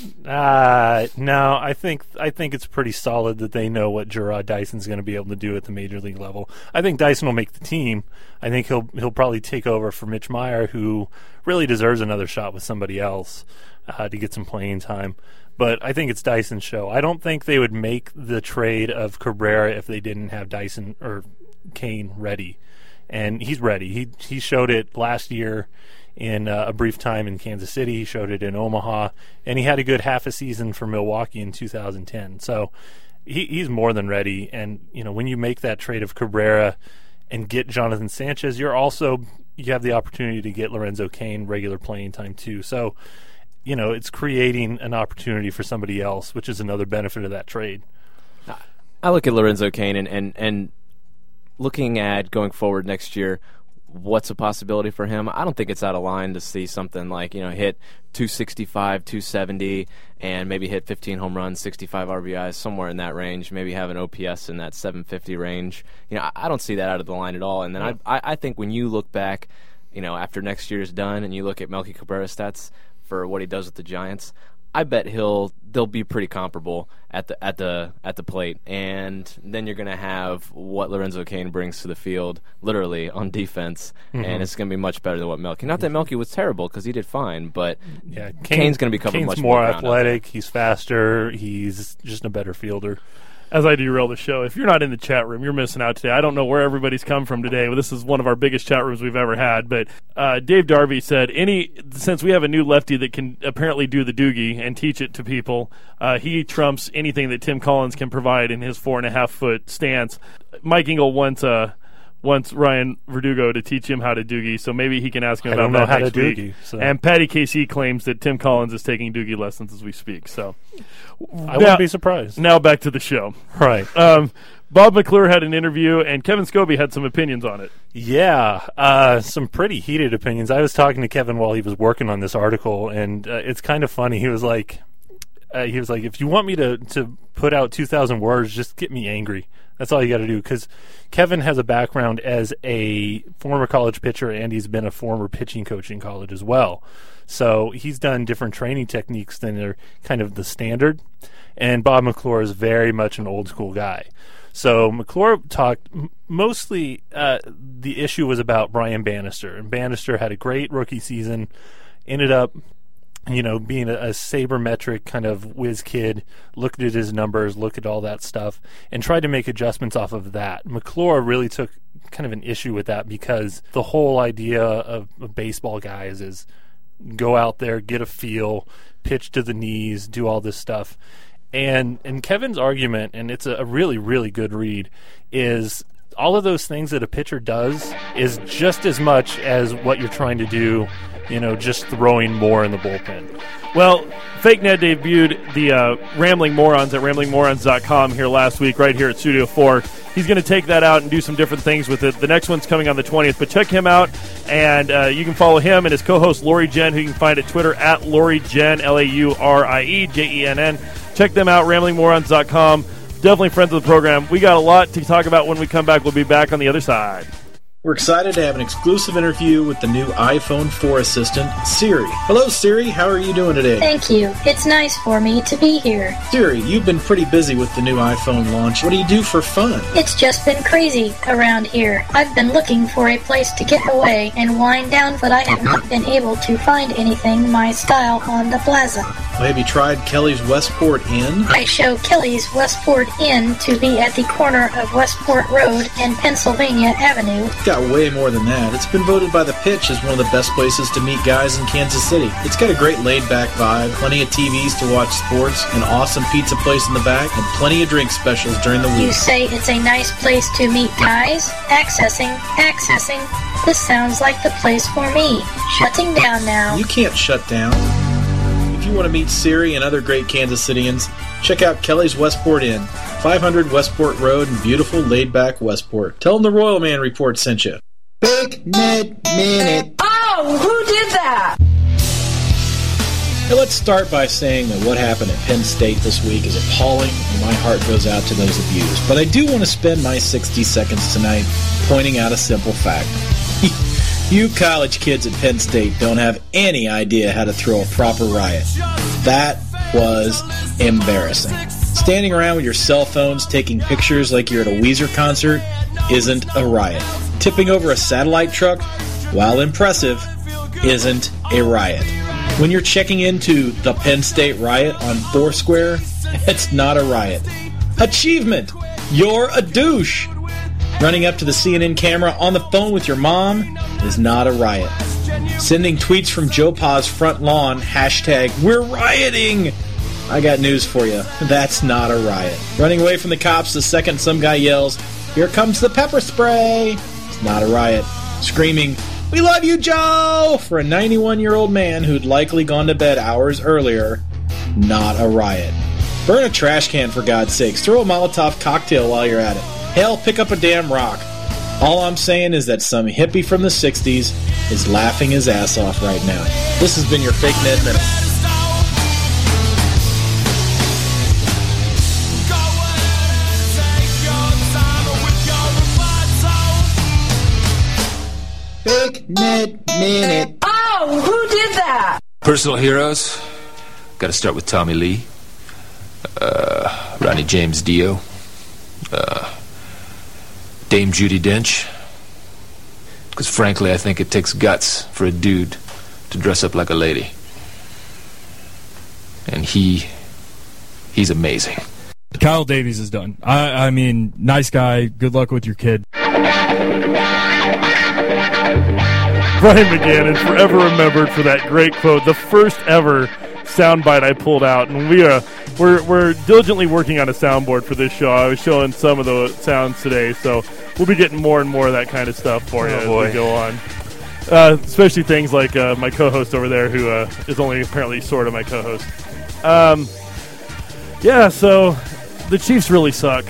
Uh, no, I think I think it's pretty solid that they know what Gerard Dyson's going to be able to do at the major league level. I think Dyson will make the team. I think he'll he'll probably take over for Mitch Meyer, who really deserves another shot with somebody else uh, to get some playing time. But I think it's Dyson's show. I don't think they would make the trade of Cabrera if they didn't have Dyson or Cain ready, and he's ready. He he showed it last year. In uh, a brief time in Kansas City, he showed it in Omaha, and he had a good half a season for Milwaukee in two thousand ten. So he, he's more than ready. And you know, when you make that trade of Cabrera and get Jonathan Sanchez, you're also you have the opportunity to get Lorenzo Cain regular playing time too. So you know, it's creating an opportunity for somebody else, which is another benefit of that trade. I look at Lorenzo Cain and, and, and looking at going forward next year. What's a possibility for him? I don't think it's out of line to see something like, you know, hit two sixty-five, two seventy, and maybe hit fifteen home runs, sixty-five R B Is, somewhere in that range, maybe have an O P S in that seven fifty range. You know, I, I don't see that out of the line at all. And then I, I, I think when you look back, you know, after next year's done and you look at Melky Cabrera's stats for what he does with the Giants, I bet he'll they'll be pretty comparable at the at the at the plate, and then you're going to have what Lorenzo Cain brings to the field, literally on defense, Mm-hmm. and it's going to be much better than what Melky. Not that Melky was terrible because he did fine, but Yeah, Cain's going to be covering Cain's much more more ground out athletic. He's faster. He's just a better fielder. As I derail the show, if you're not in the chat room, you're missing out today. I don't know where everybody's come from today, but this is one of our biggest chat rooms we've ever had. But uh, Dave Darby said, "Any since we have a new lefty that can apparently do the doogie and teach it to people, uh, he trumps anything that Tim Collins can provide in his four and a half foot stance." Mike Engel wants uh, wants Ryan Verdugo to teach him how to doogie, so maybe he can ask him I about don't know that how next to week. doogie, so. And Patty K C claims that Tim Collins is taking doogie lessons as we speak. So I now, wouldn't be surprised. now back to the show. Right. Um, Bob McClure had an interview, and Kevin Scobie had some opinions on it. Yeah, uh, some pretty heated opinions. I was talking to Kevin while he was working on this article, and uh, it's kind of funny. He was like, uh, he was like, if you want me to, to put out two thousand words, just get me angry. That's all you got to do. Because Kevin has a background as a former college pitcher, and he's been a former pitching coach in college as well. So he's done different training techniques than are kind of the standard. And Bob McClure is very much an old school guy. So McClure talked m- mostly. Uh, the issue was about Brian Bannister, and Bannister had a great rookie season. Ended up, you know, being a, a sabermetric kind of whiz kid. Looked at his numbers, looked at all that stuff, and tried to make adjustments off of that. McClure really took kind of an issue with that because the whole idea of, of baseball guys is go out there, get a feel, pitch to the knees, do all this stuff. And and Kevin's argument, and it's a, a really, really good read, is all of those things that a pitcher does is just as much as what you're trying to do, you know, just throwing more in the bullpen. Well, Fake Ned debuted the uh, Rambling Morons at rambling morons dot com here last week, right here at Studio four. He's going to take that out and do some different things with it. The next one's coming on the twentieth, but check him out, and uh, you can follow him and his co-host, Lori Jen, who you can find at Twitter at Lori Jen, L A U R I E J E N N. Check them out, rambling morons dot com. Definitely friends of the program. We got a lot to talk about when we come back. We'll be back on the other side. We're excited to have an exclusive interview with the new iPhone four assistant, Siri. Hello, Siri. How are you doing today? Thank you. It's nice for me to be here. Siri, you've been pretty busy with the new iPhone launch. What do you do for fun? It's just been crazy around here. I've been looking for a place to get away and wind down, but I have not been able to find anything my style on the plaza. Well, have you tried Kelly's Westport Inn? I show Kelly's Westport Inn to be at the corner of Westport Road and Pennsylvania Avenue. It's got way more than that. It's been voted by The Pitch as one of the best places to meet guys in Kansas City. It's got a great laid-back vibe, plenty of T Vs to watch sports, an awesome pizza place in the back, and plenty of drink specials during the week. You say it's a nice place to meet guys? Accessing, accessing. This sounds like the place for me. Shutting down now. You can't shut down. If you want to meet Siri and other great Kansas Cityans, check out Kelly's Westport Inn, five hundred Westport Road in beautiful laid-back Westport. Tell them the Royal Man Report sent you. Big Ned Minute. Oh, who did that? Now let's start by saying that what happened at Penn State this week is appalling, and my heart goes out to those abused. But I do want to spend my sixty seconds tonight pointing out a simple fact. You college kids at Penn State don't have any idea how to throw a proper riot. That was embarrassing. Standing around with your cell phones taking pictures like you're at a Weezer concert isn't a riot. Tipping over a satellite truck, while impressive, isn't a riot. When you're checking into the Penn State riot on Foursquare, it's not a riot. Achievement! You're a douche! Running up to the C N N camera on the phone with your mom is not a riot. Sending tweets from Joe Pa's front lawn, hashtag, we're rioting! I got news for you. That's not a riot. Running away from the cops the second some guy yells, here comes the pepper spray! It's not a riot. Screaming, we love you, Joe! For a ninety-one-year-old man who'd likely gone to bed hours earlier, not a riot. Burn a trash can, for God's sakes. Throw a Molotov cocktail while you're at it. Hell, pick up a damn rock. All I'm saying is that some hippie from the sixties is laughing his ass off right now. This has been your Fake Ned Minute. Fake Ned Minute. Oh, who did that? Personal heroes. Got to start with Tommy Lee, uh, Ronnie James Dio, uh, Dame Judi Dench. Because frankly, I think it takes guts for a dude to dress up like a lady. And he, he's amazing. Kyle Davies is done. I, I mean, nice guy. Good luck with your kid. Brian McGannon, forever remembered for that great quote, the first ever soundbite I pulled out. And we are we're we're diligently working on a soundboard for this show. I was showing some of the sounds today, so we'll be getting more and more of that kind of stuff for you oh, as boy. we go on. Uh, especially things like uh, my co-host over there, who uh, is only apparently sort of my co-host. Um, yeah, so the Chiefs really suck.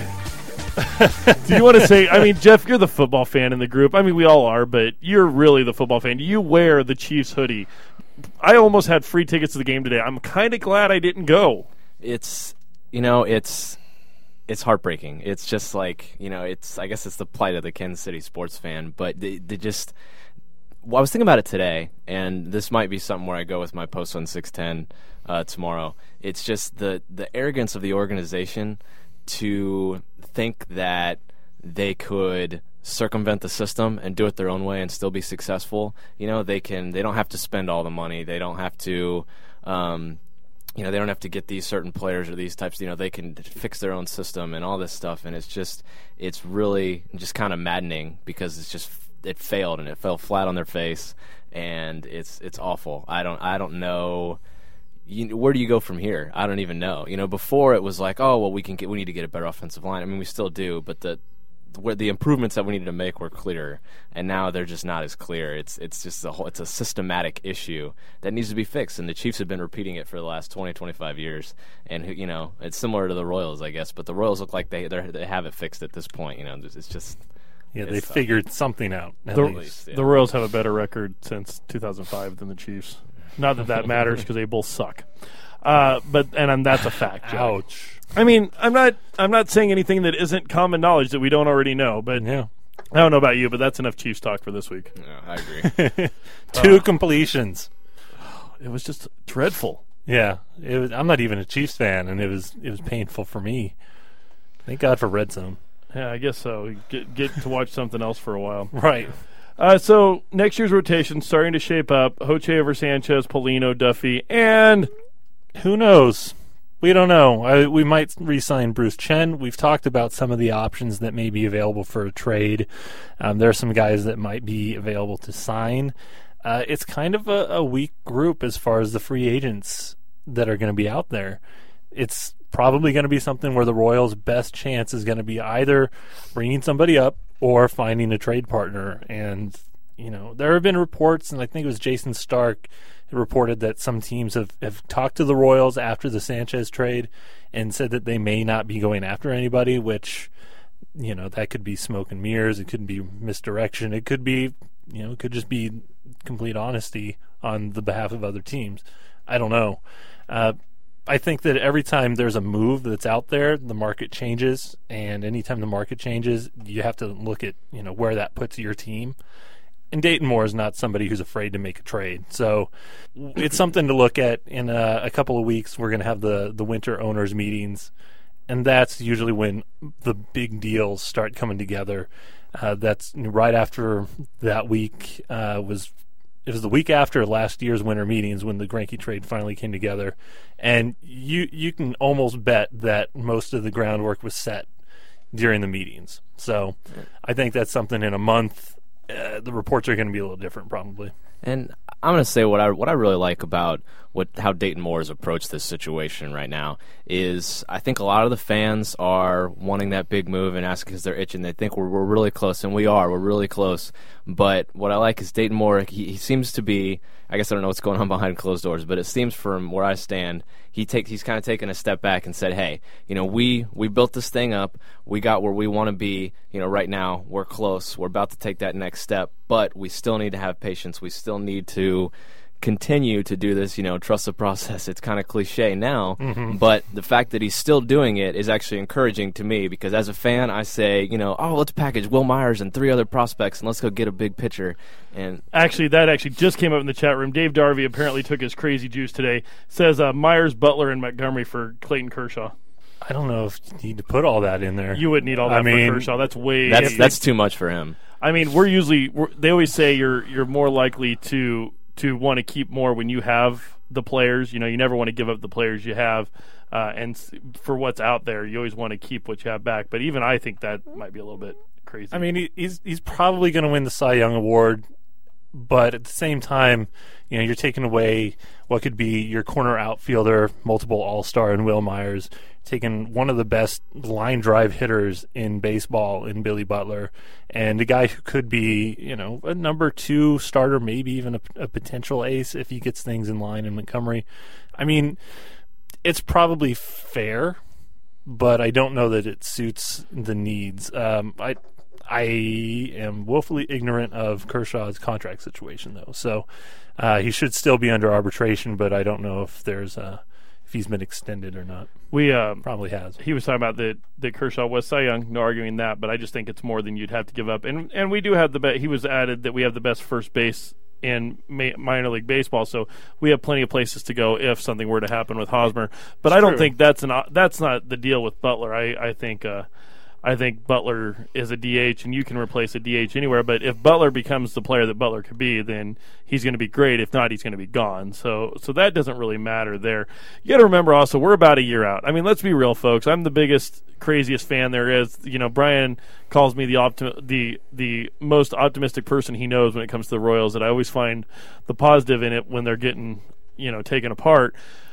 Do you want to say, I mean, Jeff, you're the football fan in the group. I mean, we all are, but you're really the football fan. You wear the Chiefs hoodie. I almost had free tickets to the game today. I'm kind of glad I didn't go. It's, you know, it's it's heartbreaking. It's just like, you know, it's I guess it's the plight of the Kansas City sports fan, but they, they just well, I was thinking about it today, and this might be something where I go with my post on six ten uh, tomorrow. It's just the the arrogance of the organization to think that they could circumvent the system and do it their own way and still be successful. You know, they can. They don't have to spend all the money. They don't have to. Um, you know, they don't have to get these certain players or these types. You know, they can fix their own system and all this stuff. And it's just, it's really just kind of maddening because it's just it failed and it fell flat on their face, and it's it's awful. I don't I don't know. You, where do you go from here? I don't even know. You know, before it was like, oh well, we can get we need to get a better offensive line. I mean, we still do, but the where the improvements that we needed to make were clear, and now they're just not as clear. It's it's just a whole, it's a systematic issue that needs to be fixed, and the Chiefs have been repeating it for the last twenty, twenty-five years. And you know, it's similar to the Royals, I guess, but the Royals look like they they have it fixed at this point. You know, it's just yeah, it's they tough. figured something out. At The, least. yeah. the Royals have a better record since two thousand five than the Chiefs. Not that that matters because they both suck. Uh, but and um, that's a fact. Joey. Ouch. I mean, I'm not I'm not saying anything that isn't common knowledge that we don't already know, but Yeah. I don't know about you, but that's enough Chiefs talk for this week. No, I agree. Two Uh, completions. It was just dreadful. Yeah, it was, I'm not even a Chiefs fan, and it was it was painful for me. Thank God for Red Zone. Yeah, I guess so. Get get to watch something else for a while. Right. Uh, so next year's rotation starting to shape up. Hoche over Sanchez, Polino, Duffy, and who knows? We don't know. I, we might re-sign Bruce Chen. We've talked about some of the options that may be available for a trade. Um, there are some guys that might be available to sign. Uh, it's kind of a, a weak group as far as the free agents that are going to be out there. It's probably going to be something where the Royals' best chance is going to be either bringing somebody up or finding a trade partner. And, you know, there have been reports, and I think it was Jason Stark who reported that some teams have, have talked to the Royals after the Sanchez trade and said that they may not be going after anybody, which, you know, that could be smoke and mirrors. It could be misdirection. It could be, you know, it could just be complete honesty on the behalf of other teams. I don't know. Uh, I think that every time there's a move that's out there, the market changes, and anytime the market changes, you have to look at, you know, where that puts your team. And Dayton Moore is not somebody who's afraid to make a trade. So it's something to look at. In a, a couple of weeks, we're going to have the, the winter owners meetings, and that's usually when the big deals start coming together. Uh, that's right after that week uh, was it was the week after last year's winter meetings when the Greinke trade finally came together, and you you can almost bet that most of the groundwork was set during the meetings. So I think that's something in a month. Uh, the reports are going to be a little different, probably. And I'm going to say what I what I really like about what how Dayton Moore has approached this situation right now is I think a lot of the fans are wanting that big move and asking because they're itching. They think we're we're really close, and we are. We're really close. But what I like is Dayton Moore. He, he seems to be. I guess I don't know what's going on behind closed doors, but it seems from where I stand, he take he's kind of taken a step back and said, "Hey, you know, we we built this thing up. We got where we want to be. You know, right now we're close. We're about to take that next step, but we still need to have patience. We still need to continue to do this. You know, trust the process. It's kind of cliche now, mm-hmm. but the fact that he's still doing it is actually encouraging to me because as a fan, I say, you know, oh, let's package Will Myers and three other prospects and let's go get a big pitcher." And actually, that actually just came up in the chat room. Dave Darby apparently took his crazy juice today. Says uh, Myers, Butler, and Montgomery for Clayton Kershaw. I don't know if you need to put all that in there. You wouldn't need all that I mean, for Kershaw. That's way that's that's too much for him. I mean, we're usually we're, they always say you're you're more likely to to want to keep more when you have the players. You know, you never want to give up the players you have, uh, and for what's out there, you always want to keep what you have back. But even I think that might be a little bit crazy. I mean, he, he's he's probably going to win the Cy Young Award, but at the same time, you know, you're taking away what could be your corner outfielder, multiple All-Star in Will Myers, taking one of the best line drive hitters in baseball in Billy Butler, and a guy who could be, you know, a number two starter, maybe even a, a potential ace if he gets things in line in Montgomery. I mean, it's probably fair, but I don't know that it suits the needs. Um, I I am woefully ignorant of Kershaw's contract situation, though, so uh, he should still be under arbitration, but I don't know if there's a if he's been extended or not. We uh, probably has. He was talking about that that Kershaw was Cy Young, no arguing that, but I just think it's more than you'd have to give up. And and we do have the be- he was added that we have the best first base in ma- minor league baseball, so we have plenty of places to go if something were to happen with Hosmer. But it's I don't true. think that's an that's not the deal with Butler. I I think. Uh, I think Butler is a D H, and you can replace a D H anywhere. But if Butler becomes the player that Butler could be, then he's going to be great. If not, he's going to be gone. So so that doesn't really matter there. You got to remember also, we're about a year out. I mean, let's be real, folks. I'm the biggest, craziest fan there is. You know, Brian calls me the optim- the the most optimistic person he knows when it comes to the Royals, and I always find the positive in it when they're getting, you know, taken apart.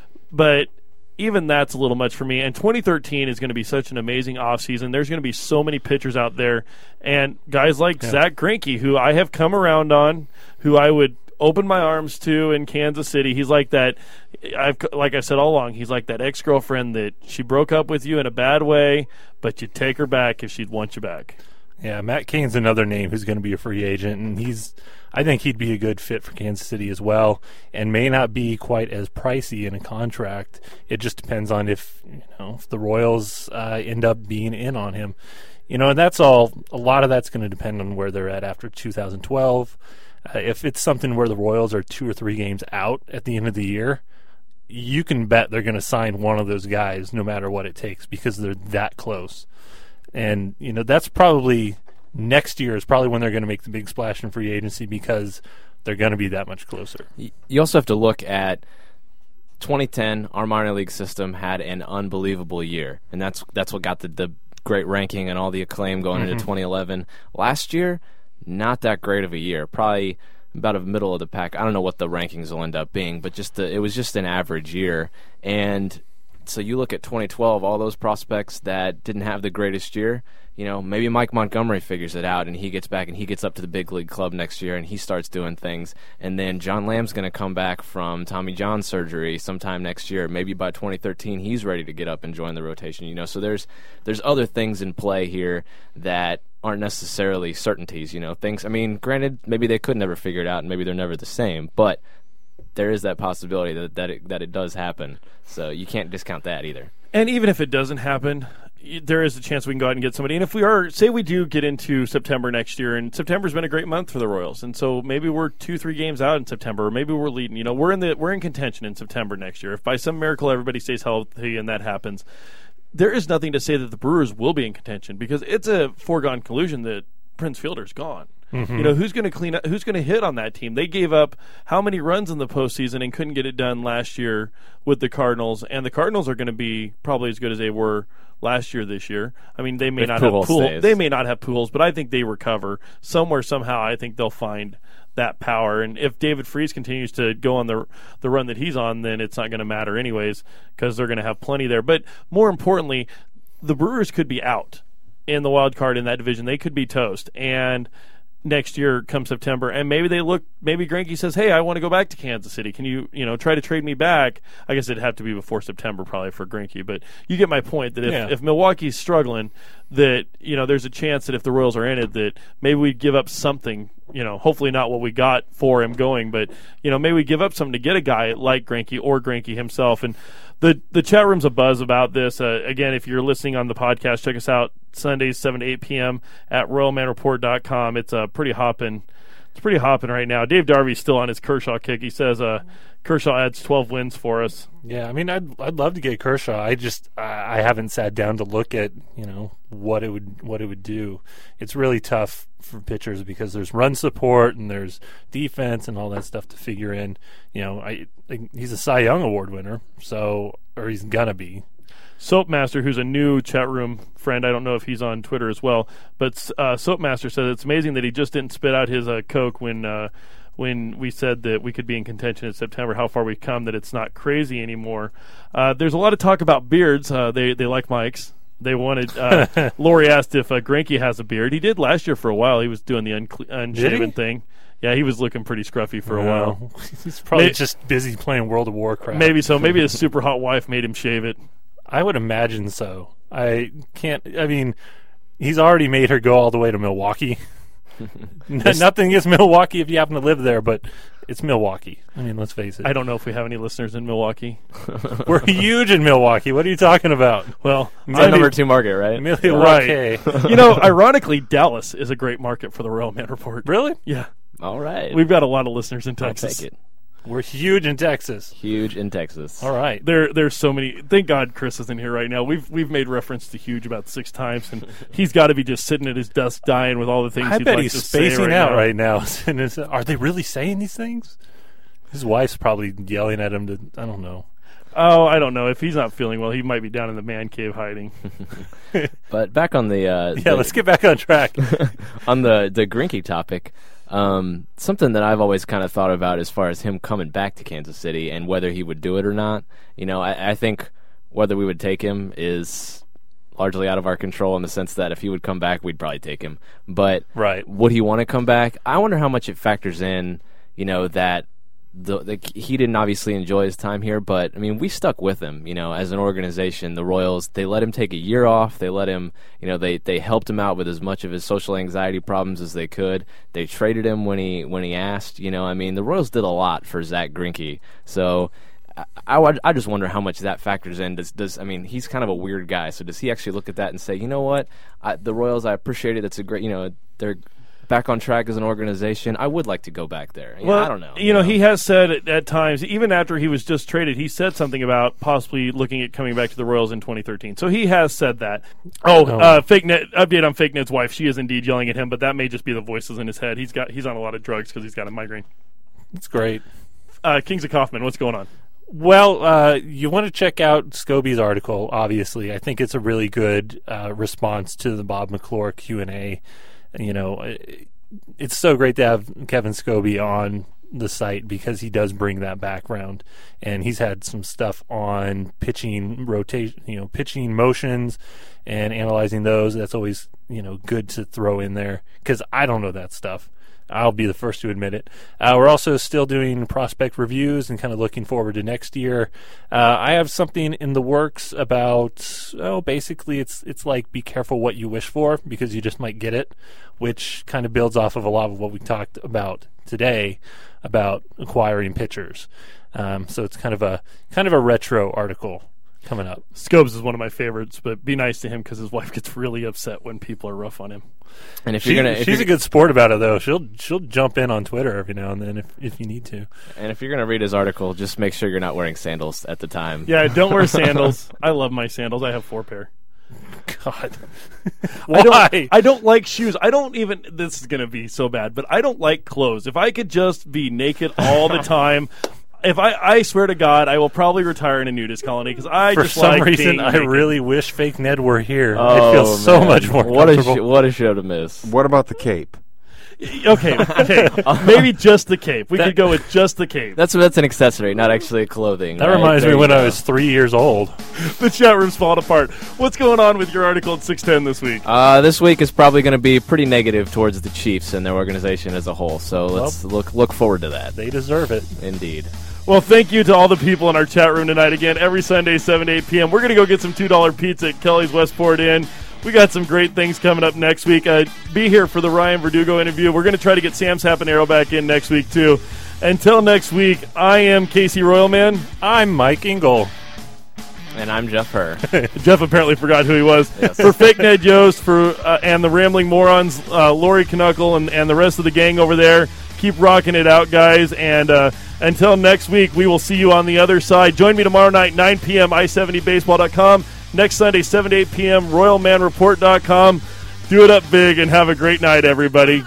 But even that's a little much for me. And twenty thirteen is going to be such an amazing offseason. There's going to be so many pitchers out there. And guys like yeah. Zach Greinke, who I have come around on, who I would open my arms to in Kansas City. He's like that, I've like I said all along, he's like that ex-girlfriend that she broke up with you in a bad way, but you'd take her back if she'd want you back. Yeah, Matt Cain's another name who's going to be a free agent, and he's I think he'd be a good fit for Kansas City as well, and may not be quite as pricey in a contract. It just depends on if you know if the Royals uh, end up being in on him. You know, and that's all. A lot of that's going to depend on where they're at after two thousand twelve. Uh, if it's something where the Royals are two or three games out at the end of the year, you can bet they're going to sign one of those guys no matter what it takes because they're that close. And, you know, that's probably next year is probably when they're going to make the big splash in free agency because they're going to be that much closer. You also have to look at twenty ten, our minor league system had an unbelievable year, and that's that's what got the, the great ranking and all the acclaim going mm-hmm. into twenty eleven. Last year, not that great of a year. Probably about a middle of the pack. I don't know what the rankings will end up being, but just the, it was just an average year. And so you look at twenty twelve, all those prospects that didn't have the greatest year, you know, maybe Mike Montgomery figures it out and he gets back and he gets up to the big league club next year and he starts doing things. And then John Lamb's going to come back from Tommy John surgery sometime next year. Maybe by twenty thirteen he's ready to get up and join the rotation. You know, so there's there's other things in play here that aren't necessarily certainties. You know, things. I mean, granted, maybe they could never figure it out and maybe they're never the same, but there is that possibility that that it, that it does happen. So you can't discount that either. And even if it doesn't happen, there is a chance we can go out and get somebody. And if we are, say we do get into September next year, and September's been a great month for the Royals, and so maybe we're two, three games out in September, or maybe we're leading. You know, we're in the we're in contention in September next year. If by some miracle everybody stays healthy and that happens, there is nothing to say that the Brewers will be in contention because it's a foregone conclusion that Prince Fielder's gone. Mm-hmm. You know, who's going to clean up? Who's going to hit on that team? They gave up how many runs in the postseason and couldn't get it done last year with the Cardinals, and the Cardinals are going to be probably as good as they were last year this year. I mean, they may if not Pujols have Pujols. They may not have Pujols, but I think they recover somewhere somehow. I think they'll find that power. And if David Freese continues to go on the the run that he's on, then it's not going to matter anyways because they're going to have plenty there. But more importantly, the Brewers could be out in the wild card in that division. They could be toast. And next year come September, and maybe they look, maybe Greinke says, hey, I want to go back to Kansas City. Can you, you know, try to trade me back? I guess it'd have to be before September probably for Greinke, but you get my point that if, yeah. if Milwaukee's struggling, that, you know, there's a chance that if the Royals are in it, that maybe we give up something, you know, hopefully not what we got for him going, but, you know, maybe we give up something to get a guy like Greinke or Greinke himself. And the the chat room's a buzz about this. Uh, again, if you're listening on the podcast, check us out Sundays, seven to eight p.m. at royal man report dot com. It's uh, pretty hopping. It's pretty hopping right now. Dave Darby's still on his Kershaw kick. He says uh, Kershaw adds twelve wins for us. Yeah, I mean, I'd I'd love to get Kershaw. I just I haven't sat down to look at, you know, what it would what it would do. It's really tough for pitchers because there's run support and there's defense and all that stuff to figure in. You know, I, I he's a Cy Young Award winner, so or he's gonna be. Soapmaster, who's a new chat room friend, I don't know if he's on Twitter as well, but uh, Soapmaster says it's amazing that he just didn't spit out his uh, Coke when uh, when we said that we could be in contention in September, how far we've come, that it's not crazy anymore. Uh, there's a lot of talk about beards. Uh, they, they like Mike's. They wanted, uh, Lori asked if uh, Greinke has a beard. He did last year for a while. He was doing the uncle- unshaven thing. Yeah, he was looking pretty scruffy for a well, while. He's probably maybe, just busy playing World of Warcraft. Maybe so. Maybe his super hot wife made him shave it. I would imagine so. I can't, I mean, he's already made her go all the way to Milwaukee. Nothing against Milwaukee if you happen to live there, but it's Milwaukee. I mean, let's face it. I don't know if we have any listeners in Milwaukee. We're huge in Milwaukee. What are you talking about? Well, it's a number two market, right? Milwaukee. Right. You know, ironically, Dallas is a great market for the Royal Man Report. Really? Yeah. All right. We've got a lot of listeners in Texas. I'll take it. We're huge in Texas. Huge in Texas. All right. There, there's so many. Thank God Chris isn't here right now. We've we've made reference to huge about six times, and he's got to be just sitting at his desk dying with all the things. I he'd bet like he's to spacing say right out now. right now. And it's, are they really saying these things? His wife's probably yelling at him to. I don't know. Oh, I don't know. If he's not feeling well, he might be down in the man cave hiding. But back on the uh, yeah, the, let's get back on track. on the the Greinke topic. Um, something that I've always kind of thought about as far as him coming back to Kansas City and whether he would do it or not. You know, I, I think whether we would take him is largely out of our control in the sense that if he would come back, we'd probably take him. But right. would he want to come back? I wonder how much it factors in, you know, that the, the he didn't obviously enjoy his time here, but, I mean, we stuck with him, you know, as an organization. The Royals, they let him take a year off. They let him, you know, they, they helped him out with as much of his social anxiety problems as they could. They traded him when he when he asked, you know. I mean, the Royals did a lot for Zach Greinke. So I, I, would- I just wonder how much that factors in. Does does I mean he's kind of a weird guy, so does he actually look at that and say, you know what, I, the Royals, I appreciate it. It's a great, you know, they're back on track as an organization. I would like to go back there. You Well, know, I don't know. You know, he has said at, at times, even after he was just traded, he said something about possibly looking at coming back to the Royals in twenty thirteen. So he has said that. Oh, Oh. uh, fake net update on Fake Ned's wife. She is indeed yelling at him, but that may just be the voices in his head. He's got he's on a lot of drugs because he's got a migraine. It's great. Uh, Kings of Kaufman, what's going on? Well, uh, you want to check out Scobie's article, obviously. I think it's a really good uh, response to the Bob McClure Q and A. You know, it, it's so great to have Kevin Scobie on the site because he does bring that background, and he's had some stuff on pitching rotation, you know, pitching motions and analyzing those. That's always, you know, good to throw in there because I don't know that stuff. I'll be the first to admit it. Uh, we're also still doing prospect reviews and kind of looking forward to next year. Uh, I have something in the works about, oh, basically it's it's like be careful what you wish for because you just might get it, which kind of builds off of a lot of what we talked about today about acquiring pitchers. Um, so it's kind of a kind of a retro article coming up. Scobes is one of my favorites, but be nice to him because his wife gets really upset when people are rough on him. And if She- you're gonna, if she's you're, a good sport about it, though. She'll she'll jump in on Twitter every now and then if, if you need to. and if you're gonna read his article, just make sure you're not wearing sandals at the time. Yeah, don't wear sandals. I love my sandals. I have four pair. God, I why? don't, I don't like shoes. I don't even. This is going to be so bad, but I don't like clothes. If I could just be naked all the time, if I, I swear to God, I will probably retire in a nudist colony because I For just some like reason, being I naked. really wish Fake Ned were here. Oh, it feels so man. much more What a comfortable. sh- what a show to miss. What about the cape? Okay, okay, maybe just the cape. We That- could go with just the cape. That's that's an accessory, not actually clothing. That right? reminds There me you when I go. was three years old. The chat room's falling apart. What's going on with your article at six ten this week? Uh, this week is probably going to be pretty negative towards the Chiefs and their organization as a whole. So let's look look forward to that. They deserve it. Indeed. Well, thank you to all the people in our chat room tonight. Again, every Sunday, seven to eight p.m. We're going to go get some two dollar pizza at Kelly's Westport Inn. We got some great things coming up next week. Uh, be here for the Ryan Verdugo interview. We're going to try to get Sam's Habanero back in next week, too. Until next week, I am Casey Royalman. I'm Mike Engel. And I'm Jeff Herr. Jeff apparently forgot who he was. Yes. For Fake Ned Yost for uh, and the Rambling Morons, uh, Lori Knuckle, and, and the rest of the gang over there, keep rocking it out, guys. And uh, until next week, we will see you on the other side. Join me tomorrow night, nine p.m., i seventy baseball dot com. Next Sunday, seven to eight p.m., royal man report dot com. Do it up big and have a great night, everybody.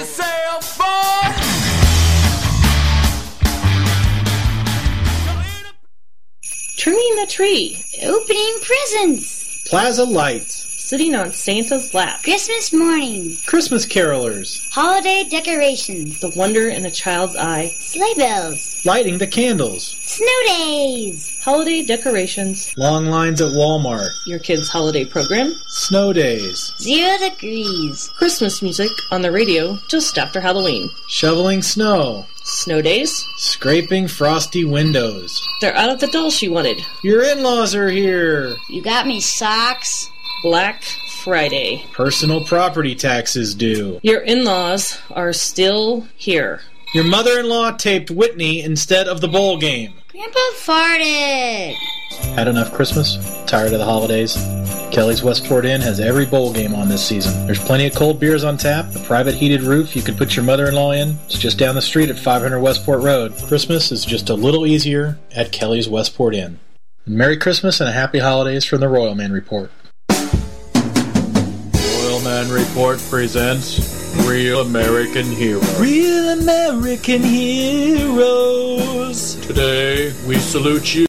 Trimming the tree. Opening presents. Plaza lights. Sitting on Santa's lap. Christmas morning. Christmas carolers. Holiday decorations. The wonder in a child's eye. Sleigh bells. Lighting the candles. Snow days. Holiday decorations. Long lines at Walmart. Your kids' holiday program. Snow days. Zero degrees. Christmas music on the radio just after Halloween. Shoveling snow. Snow days. Scraping frosty windows. They're out of the doll she wanted. Your in-laws are here. You got me socks. Black Friday. Personal property taxes due. Your in-laws are still here. Your mother-in-law taped Whitney instead of the bowl game. Grandpa farted. Had enough Christmas? Tired of the holidays? Kelly's Westport Inn has every bowl game on this season. There's plenty of cold beers on tap, a private heated roof you can put your mother-in-law in. It's just down the street at five hundred Westport Road. Christmas is just a little easier at Kelly's Westport Inn. Merry Christmas and a happy holidays from the Royal Man Report. Royal Man Report presents Real American Heroes. Real American heroes. Today, we salute you.